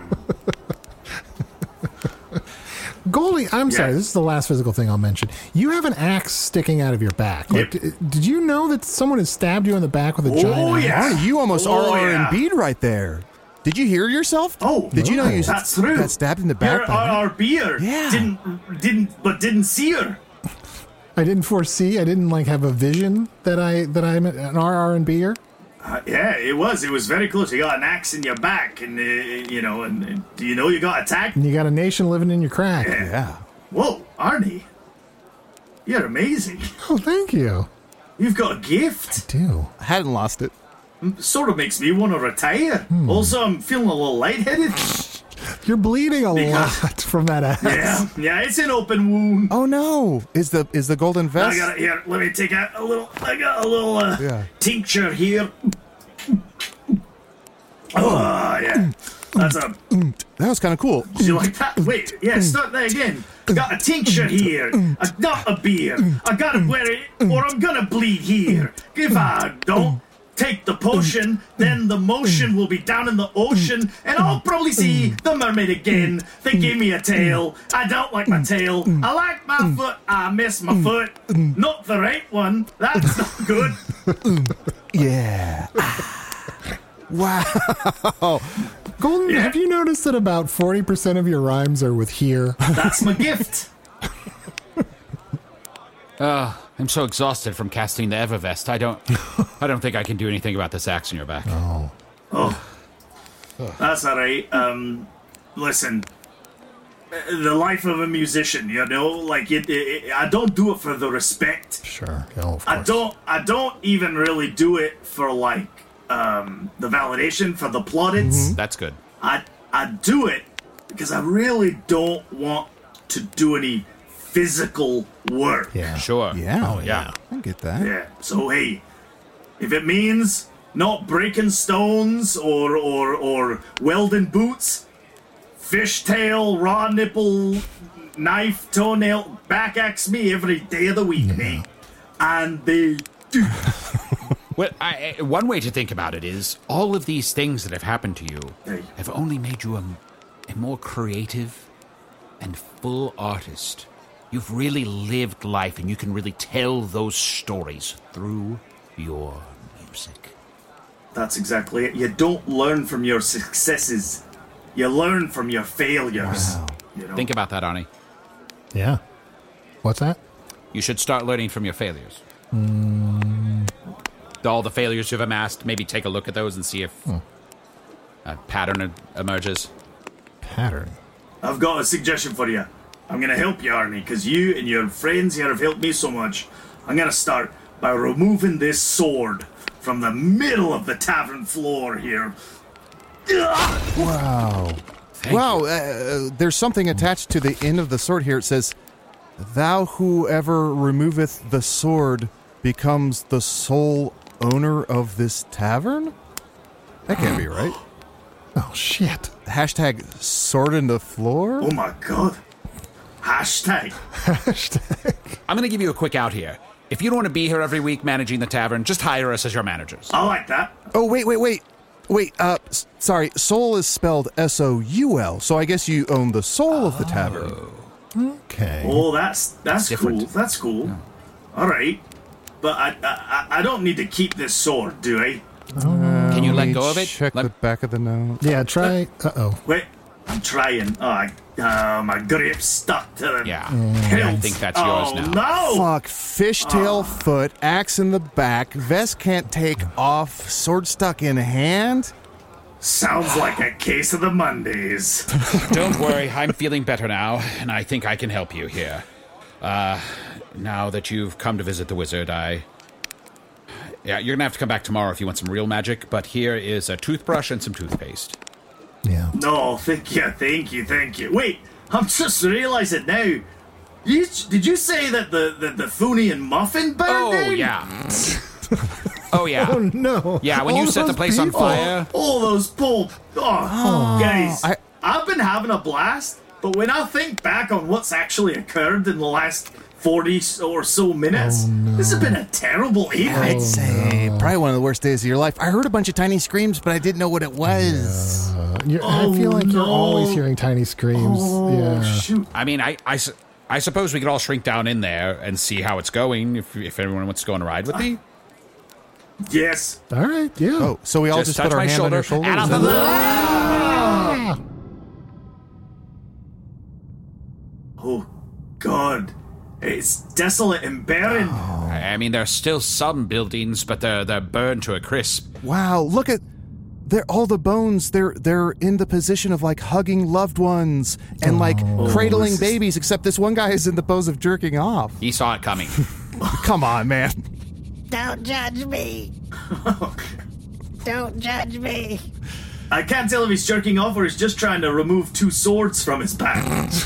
Goldie, I'm sorry, this is the last physical thing I'll mention. You have an axe sticking out of your back. Like, did you know that someone has stabbed you in the back with a giant axe? Arnie, you almost RR&B'd right there. Did you hear yourself? Oh, did you know you that's true. got stabbed in the back? Our beer didn't see her. I didn't foresee. I didn't have a vision that I'm an RR&B'er. Yeah, it was. It was very close. You got an axe in your back, and and do you know you got attacked? And you got a nation living in your crack. Yeah. Whoa, Arnie, you're amazing. Oh, thank you. You've got a gift. I do. I hadn't lost it. Sort of makes me want to retire. Also, I'm feeling a little lightheaded. You're bleeding a lot from that axe. Yeah, it's an open wound. Oh no! Is the golden vest? I got it here. Let me take out a little. I got a little tincture here. Oh yeah, that's a. That was kind of cool. Do you like that? Wait, start that again. I got a tincture here. Not a beer. I gotta wear it, or I'm gonna bleed here. If I don't take the potion, then the motion will be down in the ocean, and I'll probably see the mermaid again. They gave me a tail. I don't like my tail. I like my foot. I miss my foot. Not the right one. That's not good. Yeah. Wow. Golden, have you noticed that about 40% of your rhymes are with here? That's my gift. I'm so exhausted from casting the Evervest. I don't think I can do anything about this axe in your back. Oh. That's all right. Listen, the life of a musician, like I don't do it for the respect. Sure. Oh, of course. I don't even really do it for like the validation, for the plaudits. Mm-hmm. That's good. I do it because I really don't want to do any physical work. Yeah. Sure. Yeah. Oh, yeah. I get that. Yeah. So hey, if it means not breaking stones or welding boots, fishtail, raw nipple, knife, toenail, back axe me every day of the week, mate. And they do. Well, one way to think about it is all of these things that have happened to you have only made you a more creative and full artist. You've really lived life, and you can really tell those stories through your music. That's exactly it. You don't learn from your successes. You learn from your failures. Wow. Think about that, Arnie. Yeah. What's that? You should start learning from your failures. All the failures you've amassed, maybe take a look at those and see if a pattern emerges. Pattern? I've got a suggestion for you. I'm going to help you, Arnie, because you and your friends here have helped me so much. I'm going to start by removing this sword from the middle of the tavern floor here. Wow. There's something attached to the end of the sword here. It says, "Thou whoever removeth the sword becomes the sole owner of this tavern?" That can't be right. Oh, shit. Hashtag sword in the floor? Oh, my God. Hashtag. I'm going to give you a quick out here. If you don't want to be here every week managing the tavern, just hire us as your managers. I like that. Oh, wait. Sorry, soul is spelled S-O-U-L, so I guess you own the soul of the tavern. Okay. Oh, that's cool. That's cool. Yeah. All right. But I don't need to keep this sword, do I? Can you let go of it? Check the back of the note. Yeah, try. Uh-oh. Wait, I'm trying. My grip's stuck to the I think that's yours now. No! Fuck, fishtail foot, axe in the back, vest can't take off, sword stuck in hand? Sounds like a case of the Mondays. Don't worry, I'm feeling better now, and I think I can help you here. Now that you've come to visit the wizard, you're gonna have to come back tomorrow if you want some real magic, but here is a toothbrush and some toothpaste. Yeah. No, thank you. Wait, I'm just realizing now. Did you say that the Thunian muffin burned down? Yeah. Oh, yeah. Oh, no. Yeah, when you set the place on fire. All those poor... guys, I've been having a blast, but when I think back on what's actually occurred in the last 40 or so minutes, this has been a terrible evening. I'd say probably one of the worst days of your life. I heard a bunch of tiny screams, but I didn't know what it was. I feel like you're always hearing tiny screams. Shoot. I mean, I suppose we could all shrink down in there and see how it's going if everyone wants to go on a ride with me. Yes. All right, yeah. Oh, so we all just put our hand on your shoulder? Oh, God. It's desolate and barren. I mean, there's still some buildings, but they're burned to a crisp. Wow, look at all the bones. They're in the position of like hugging loved ones and cradling babies, except this one guy is in the pose of jerking off. He saw it coming. Come on, man. Don't judge me. Don't judge me. I can't tell if he's jerking off or he's just trying to remove 2 swords from his back.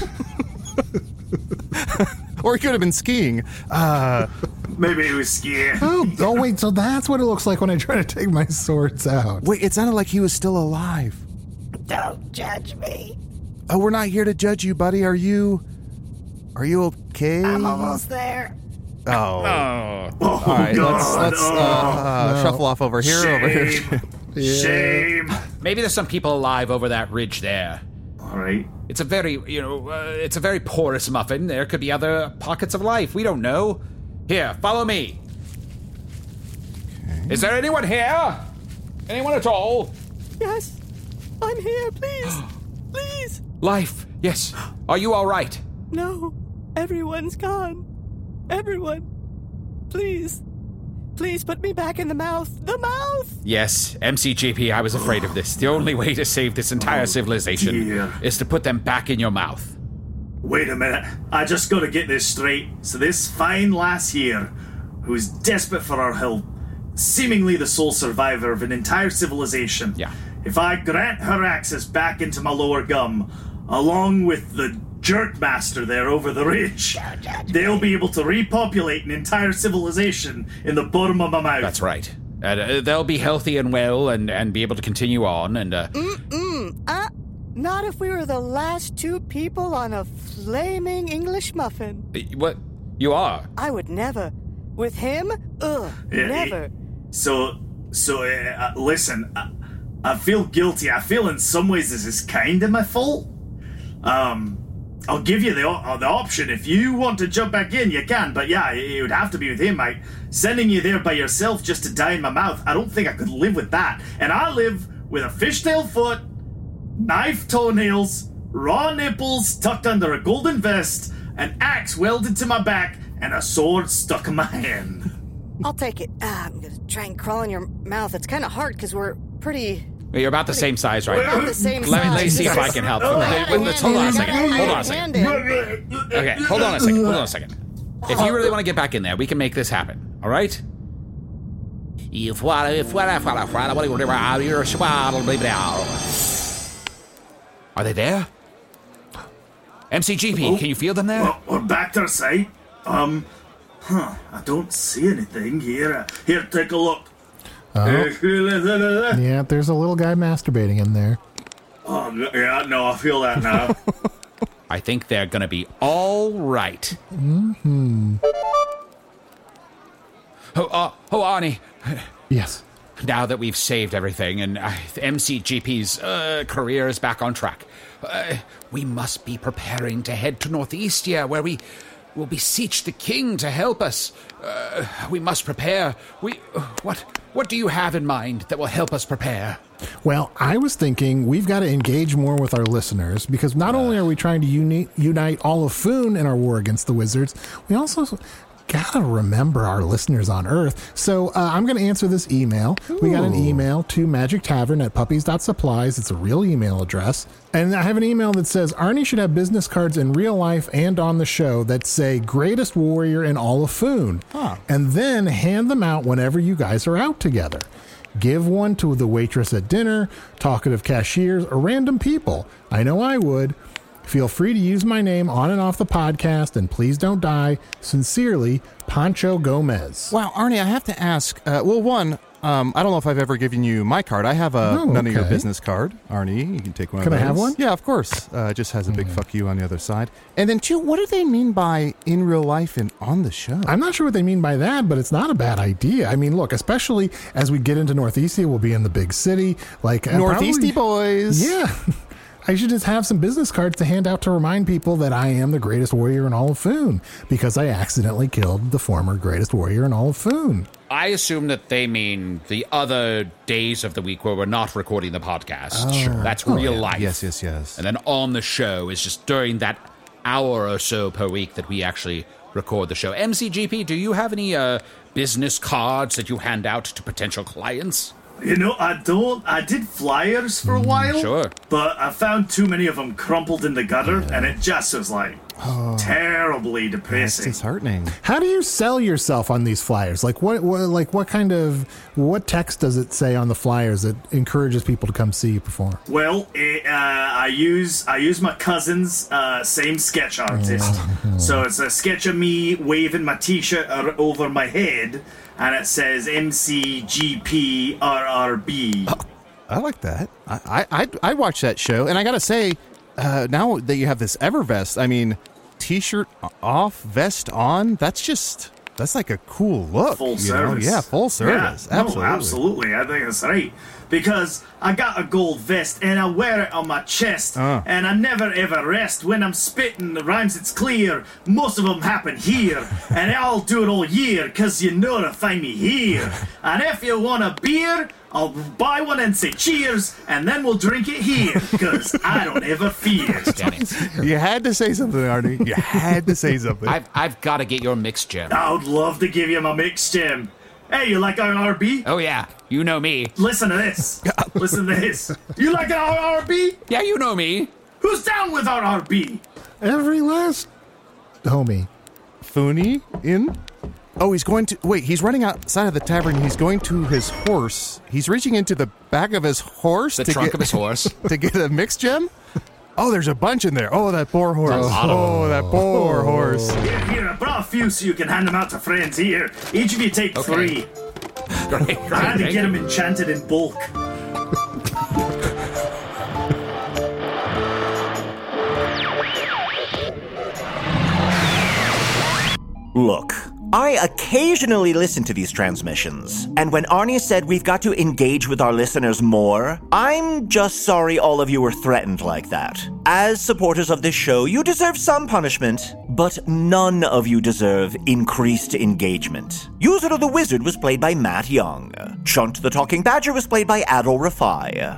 Or he could have been skiing. Maybe he was skiing. Oh, wait, so that's what it looks like when I try to take my swords out. Wait, it sounded like he was still alive. Don't judge me. Oh, we're not here to judge you, buddy. Are you okay? I'm almost there. Oh. All right, let's shuffle off over here. Shame. Over here. Shame. Maybe there's some people alive over that ridge there. All right. It's a very, it's a very porous muffin. There could be other pockets of life. We don't know. Here, follow me. Okay. Is there anyone here? Anyone at all? Yes, I'm here. Please, please. Life. Yes. Are you all right? No, everyone's gone. Everyone. Please. Please put me back in the mouth. The mouth! Yes, MCGP, I was afraid of this. The only way to save this entire civilization is to put them back in your mouth. Wait a minute. I just gotta get this straight. So this fine lass here, who's desperate for our help, seemingly the sole survivor of an entire civilization. Yeah. If I grant her access back into my lower gum, along with the jerk master there over the ridge, they'll be able to repopulate an entire civilization in the bottom of my mouth. That's right. They'll be healthy and well and be able to continue on and... Not if we were the last 2 people on a flaming English muffin. What? You are? I would never. With him? Never. Listen, I feel guilty. I feel in some ways this is kind of my fault. I'll give you the option. If you want to jump back in, you can. But yeah, it would have to be with him, mate. Sending you there by yourself just to die in my mouth, I don't think I could live with that. And I live with a fishtail foot, knife toenails, raw nipples tucked under a golden vest, an axe welded to my back, and a sword stuck in my hand. I'll take it. I'm gonna try and crawl in your mouth. It's kind of hard because we're pretty... You're about the same size, right? We're about the same size. Let me see if I can help. Hold on a second. Okay, hold on a second. If you really want to get back in there, we can make this happen. All right? Are they there? MCGP, can you feel them there? We're back to our site. I don't see anything here. Here, take a look. Yeah, there's a little guy masturbating in there. Oh, yeah, no, I feel that now. I think they're gonna be all right. Mm-hmm. Oh, Arnie. Yes. Now that we've saved everything and MCGP's career is back on track, we must be preparing to head to Northeastia, where we will beseech the king to help us. We must prepare. What do you have in mind that will help us prepare? Well, I was thinking we've got to engage more with our listeners, because not only are we trying to unite all of Foon in our war against the wizards, we also gotta remember our listeners on Earth. So I'm going to answer this email. Ooh. We got an email to magictavern@puppies.supplies. It's a real email address. And I have an email that says, Arnie should have business cards in real life and on the show that say greatest warrior in all of Foon. Huh. And then hand them out whenever you guys are out together. Give one to the waitress at dinner, talkative cashiers, or random people. I know I would. Feel free to use my name on and off the podcast, and please don't die. Sincerely, Pancho Gomez. Wow, Arnie, I have to ask. I don't know if I've ever given you my card. I have none of your business card, Arnie. You can take one of those. Can I have one? Yeah, of course. It just has a big fuck you on the other side. And then, two, what do they mean by in real life and on the show? I'm not sure what they mean by that, but it's not a bad idea. I mean, look, especially as we get into Northeastia, we'll be in the big city. Like Northeasty boys. Yeah. I should just have some business cards to hand out to remind people that I am the greatest warrior in all of Foon, because I accidentally killed the former greatest warrior in all of Foon. I assume that they mean the other days of the week where we're not recording the podcast. Oh, sure. That's real life. Yes. And then on the show is just during that hour or so per week that we actually record the show. MCGP, do you have any business cards that you hand out to potential clients? You know, I don't. I did flyers for a while. Sure. But I found too many of them crumpled in the gutter, and it just was like terribly depressing. That's disheartening. How do you sell yourself on these flyers? Like what text does it say on the flyers that encourages people to come see you perform? Well, I use my cousin's same sketch artist. So it's a sketch of me waving my t-shirt over my head, and it says MCGP RRB. I like that. I watched that show, and I gotta say, now that you have this EverVest, I mean, t-shirt off, vest on, that's like a cool look. Full service. Yeah, full service. Yeah, absolutely. No, absolutely. I think that's right. Because I got a gold vest and I wear it on my chest, and I never ever rest. When I'm spitting the rhymes, it's clear. Most of them happen here, and I'll do it all year, cause you know to find me here. And if you want a beer, I'll buy one and say cheers, and then we'll drink it here, cause I don't ever fear. You had to say something, Arnie. You had to say something. I've got to get your mixed gem. I would love to give you my mixed gem. Hey, you like our RB? Oh, yeah. You know me. Listen to this. Listen to this. You like our RB? Yeah, you know me. Who's down with our RB? Every last homie. Fooney in? Oh, he's going to... Wait, he's running outside of the tavern. He's going to his horse. He's reaching into the back of his horse. The trunk of his horse. To get a mixed gem? Oh, there's a bunch in there. Oh, that poor horse. Oh, that poor horse. Here, I brought a few so you can hand them out to friends. Here, each of you take 3. Great. I had to get them enchanted in bulk. Look, I occasionally listen to these transmissions, and when Arnie said we've got to engage with our listeners more, I'm just sorry all of you were threatened like that. As supporters of this show, you deserve some punishment, but none of you deserve increased engagement. User the Wizard was played by Matt Young. Chunt the Talking Badger was played by Adol Rafai.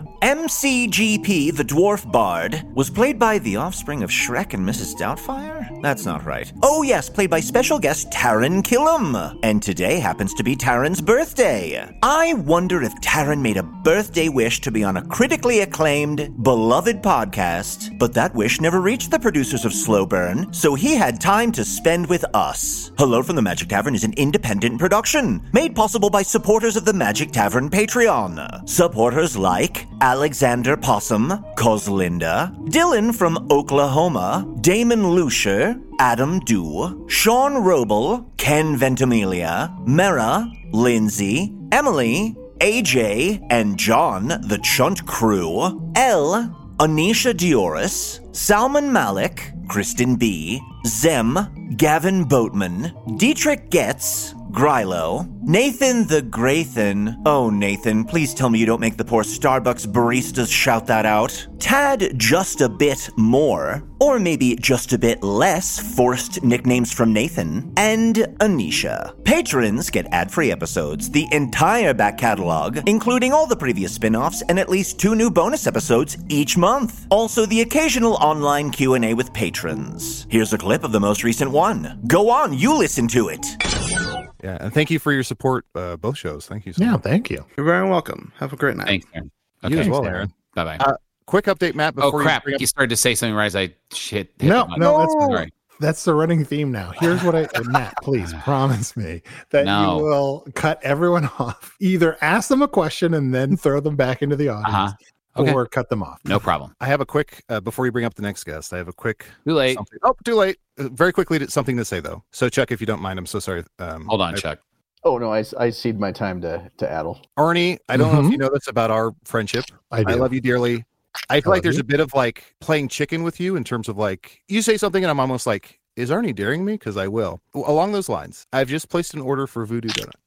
MCGP the Dwarf Bard was played by the offspring of Shrek and Mrs. Doubtfire? That's not right. Oh yes, played by special guest Taran Killam. And today happens to be Taran's birthday. I wonder if Taran made a birthday wish to be on a critically acclaimed, beloved podcast, but that wish never reached the producers of Slow Burn, so he had time to spend with us. Hello from the Magic Tavern is an independent production, made possible by supporters of the Magic Tavern Patreon. Supporters like Alexander Possum, Coslinda, Dylan from Oklahoma, Damon Lucier, Adam Dew, Sean Roble, Ken Ventimiglia, Mera, Lindsay, Emily, AJ, and John, the Chunt Crew, L, Anisha Dioris, Salman Malik, Kristen B, Zem, Gavin Boatman, Dietrich Getz, Grylo, Nathan the Graythan. Oh, Nathan, please tell me you don't make the poor Starbucks baristas shout that out. Tad Just a Bit More, or maybe just a bit less forced nicknames from Nathan, and Anisha. Patrons get ad-free episodes, the entire back catalog, including all the previous spin-offs, and at least 2 new bonus episodes each month. Also, the occasional online Q&A with patrons. Here's a clip of the most recent one. Go on, you listen to it. Yeah, and thank you for your support, both shows. Thank you so much. Thank you. You're very welcome. Have a great night. Thanks, Aaron. You as well, Aaron. Bye-bye. Quick update, Matt. Before You started to say something right as I hit No, Sorry. that's the running theme now. Here's what Matt, please promise me that you will cut everyone off. Either ask them a question and then throw them back into the audience, or cut them off. No problem. I have a quick, before you bring up the next guest, I have a quick... Too late. Something. Oh, too late. Very quickly, something to say, though. So, Chuck, if you don't mind, I'm so sorry. Hold on, Chuck. Oh, no, I cede my time to Adel. Arnie, I don't know if you know this about our friendship. I love you dearly. I feel like there's a bit of like playing chicken with you in terms of like, you say something and I'm almost like, is Arnie daring me? Because I will. Along those lines, I've just placed an order for Voodoo Donuts.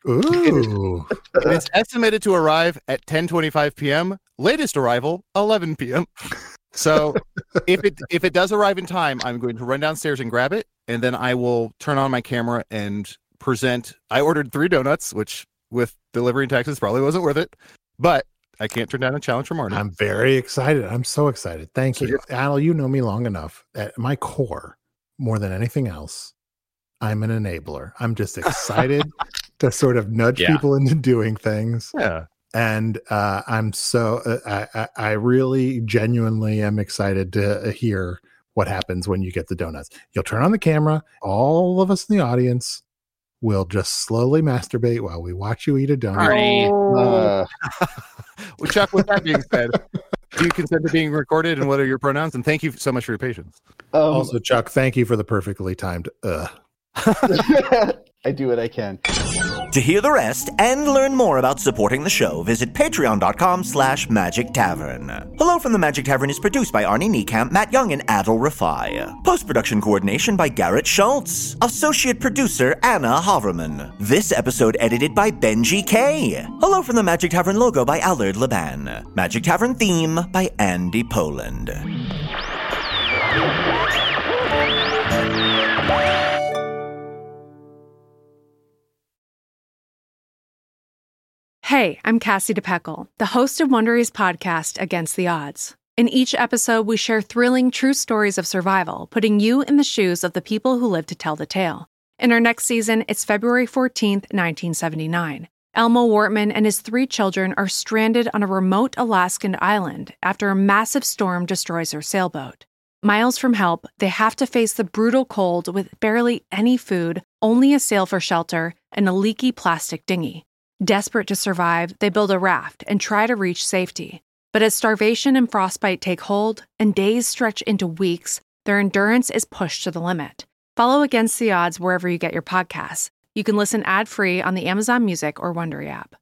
Ooh. It's estimated to arrive at 10:25 p.m. Latest arrival, 11 p.m. So if it does arrive in time, I'm going to run downstairs and grab it, and then I will turn on my camera and present. I ordered 3 donuts, which with delivery and taxes probably wasn't worth it, but I can't turn down a challenge from Arnie. I'm very excited. I'm so excited. Thank you. Adel, you know me long enough. At my core, more than anything else, I'm an enabler. I'm just excited to sort of nudge people into doing things. Yeah. And I'm so, I really genuinely am excited to hear what happens when you get the donuts. You'll turn on the camera. All of us in the audience will just slowly masturbate while we watch you eat a donut. Well, Chuck, with that being said, do you consent to being recorded, and what are your pronouns? And thank you so much for your patience. Also, Chuck, thank you for the perfectly timed I do what I can. To hear the rest and learn more about supporting the show, visit patreon.com/Magic Tavern. Hello from the Magic Tavern is produced by Arnie Niekamp, Matt Young, and Adil Rafai. Post-production coordination by Garrett Schultz. Associate producer Anna Haverman. This episode edited by Benji K. Hello from the Magic Tavern logo by Allard Laban. Magic Tavern theme by Andy Poland. Hey, I'm Cassie DePeckle, the host of Wondery's podcast, Against the Odds. In each episode, we share thrilling true stories of survival, putting you in the shoes of the people who live to tell the tale. In our next season, it's February 14th, 1979. Elmo Wortman and his 3 children are stranded on a remote Alaskan island after a massive storm destroys their sailboat. Miles from help, they have to face the brutal cold with barely any food, only a sail for shelter, and a leaky plastic dinghy. Desperate to survive, they build a raft and try to reach safety. But as starvation and frostbite take hold, and days stretch into weeks, their endurance is pushed to the limit. Follow Against the Odds wherever you get your podcasts. You can listen ad-free on the Amazon Music or Wondery app.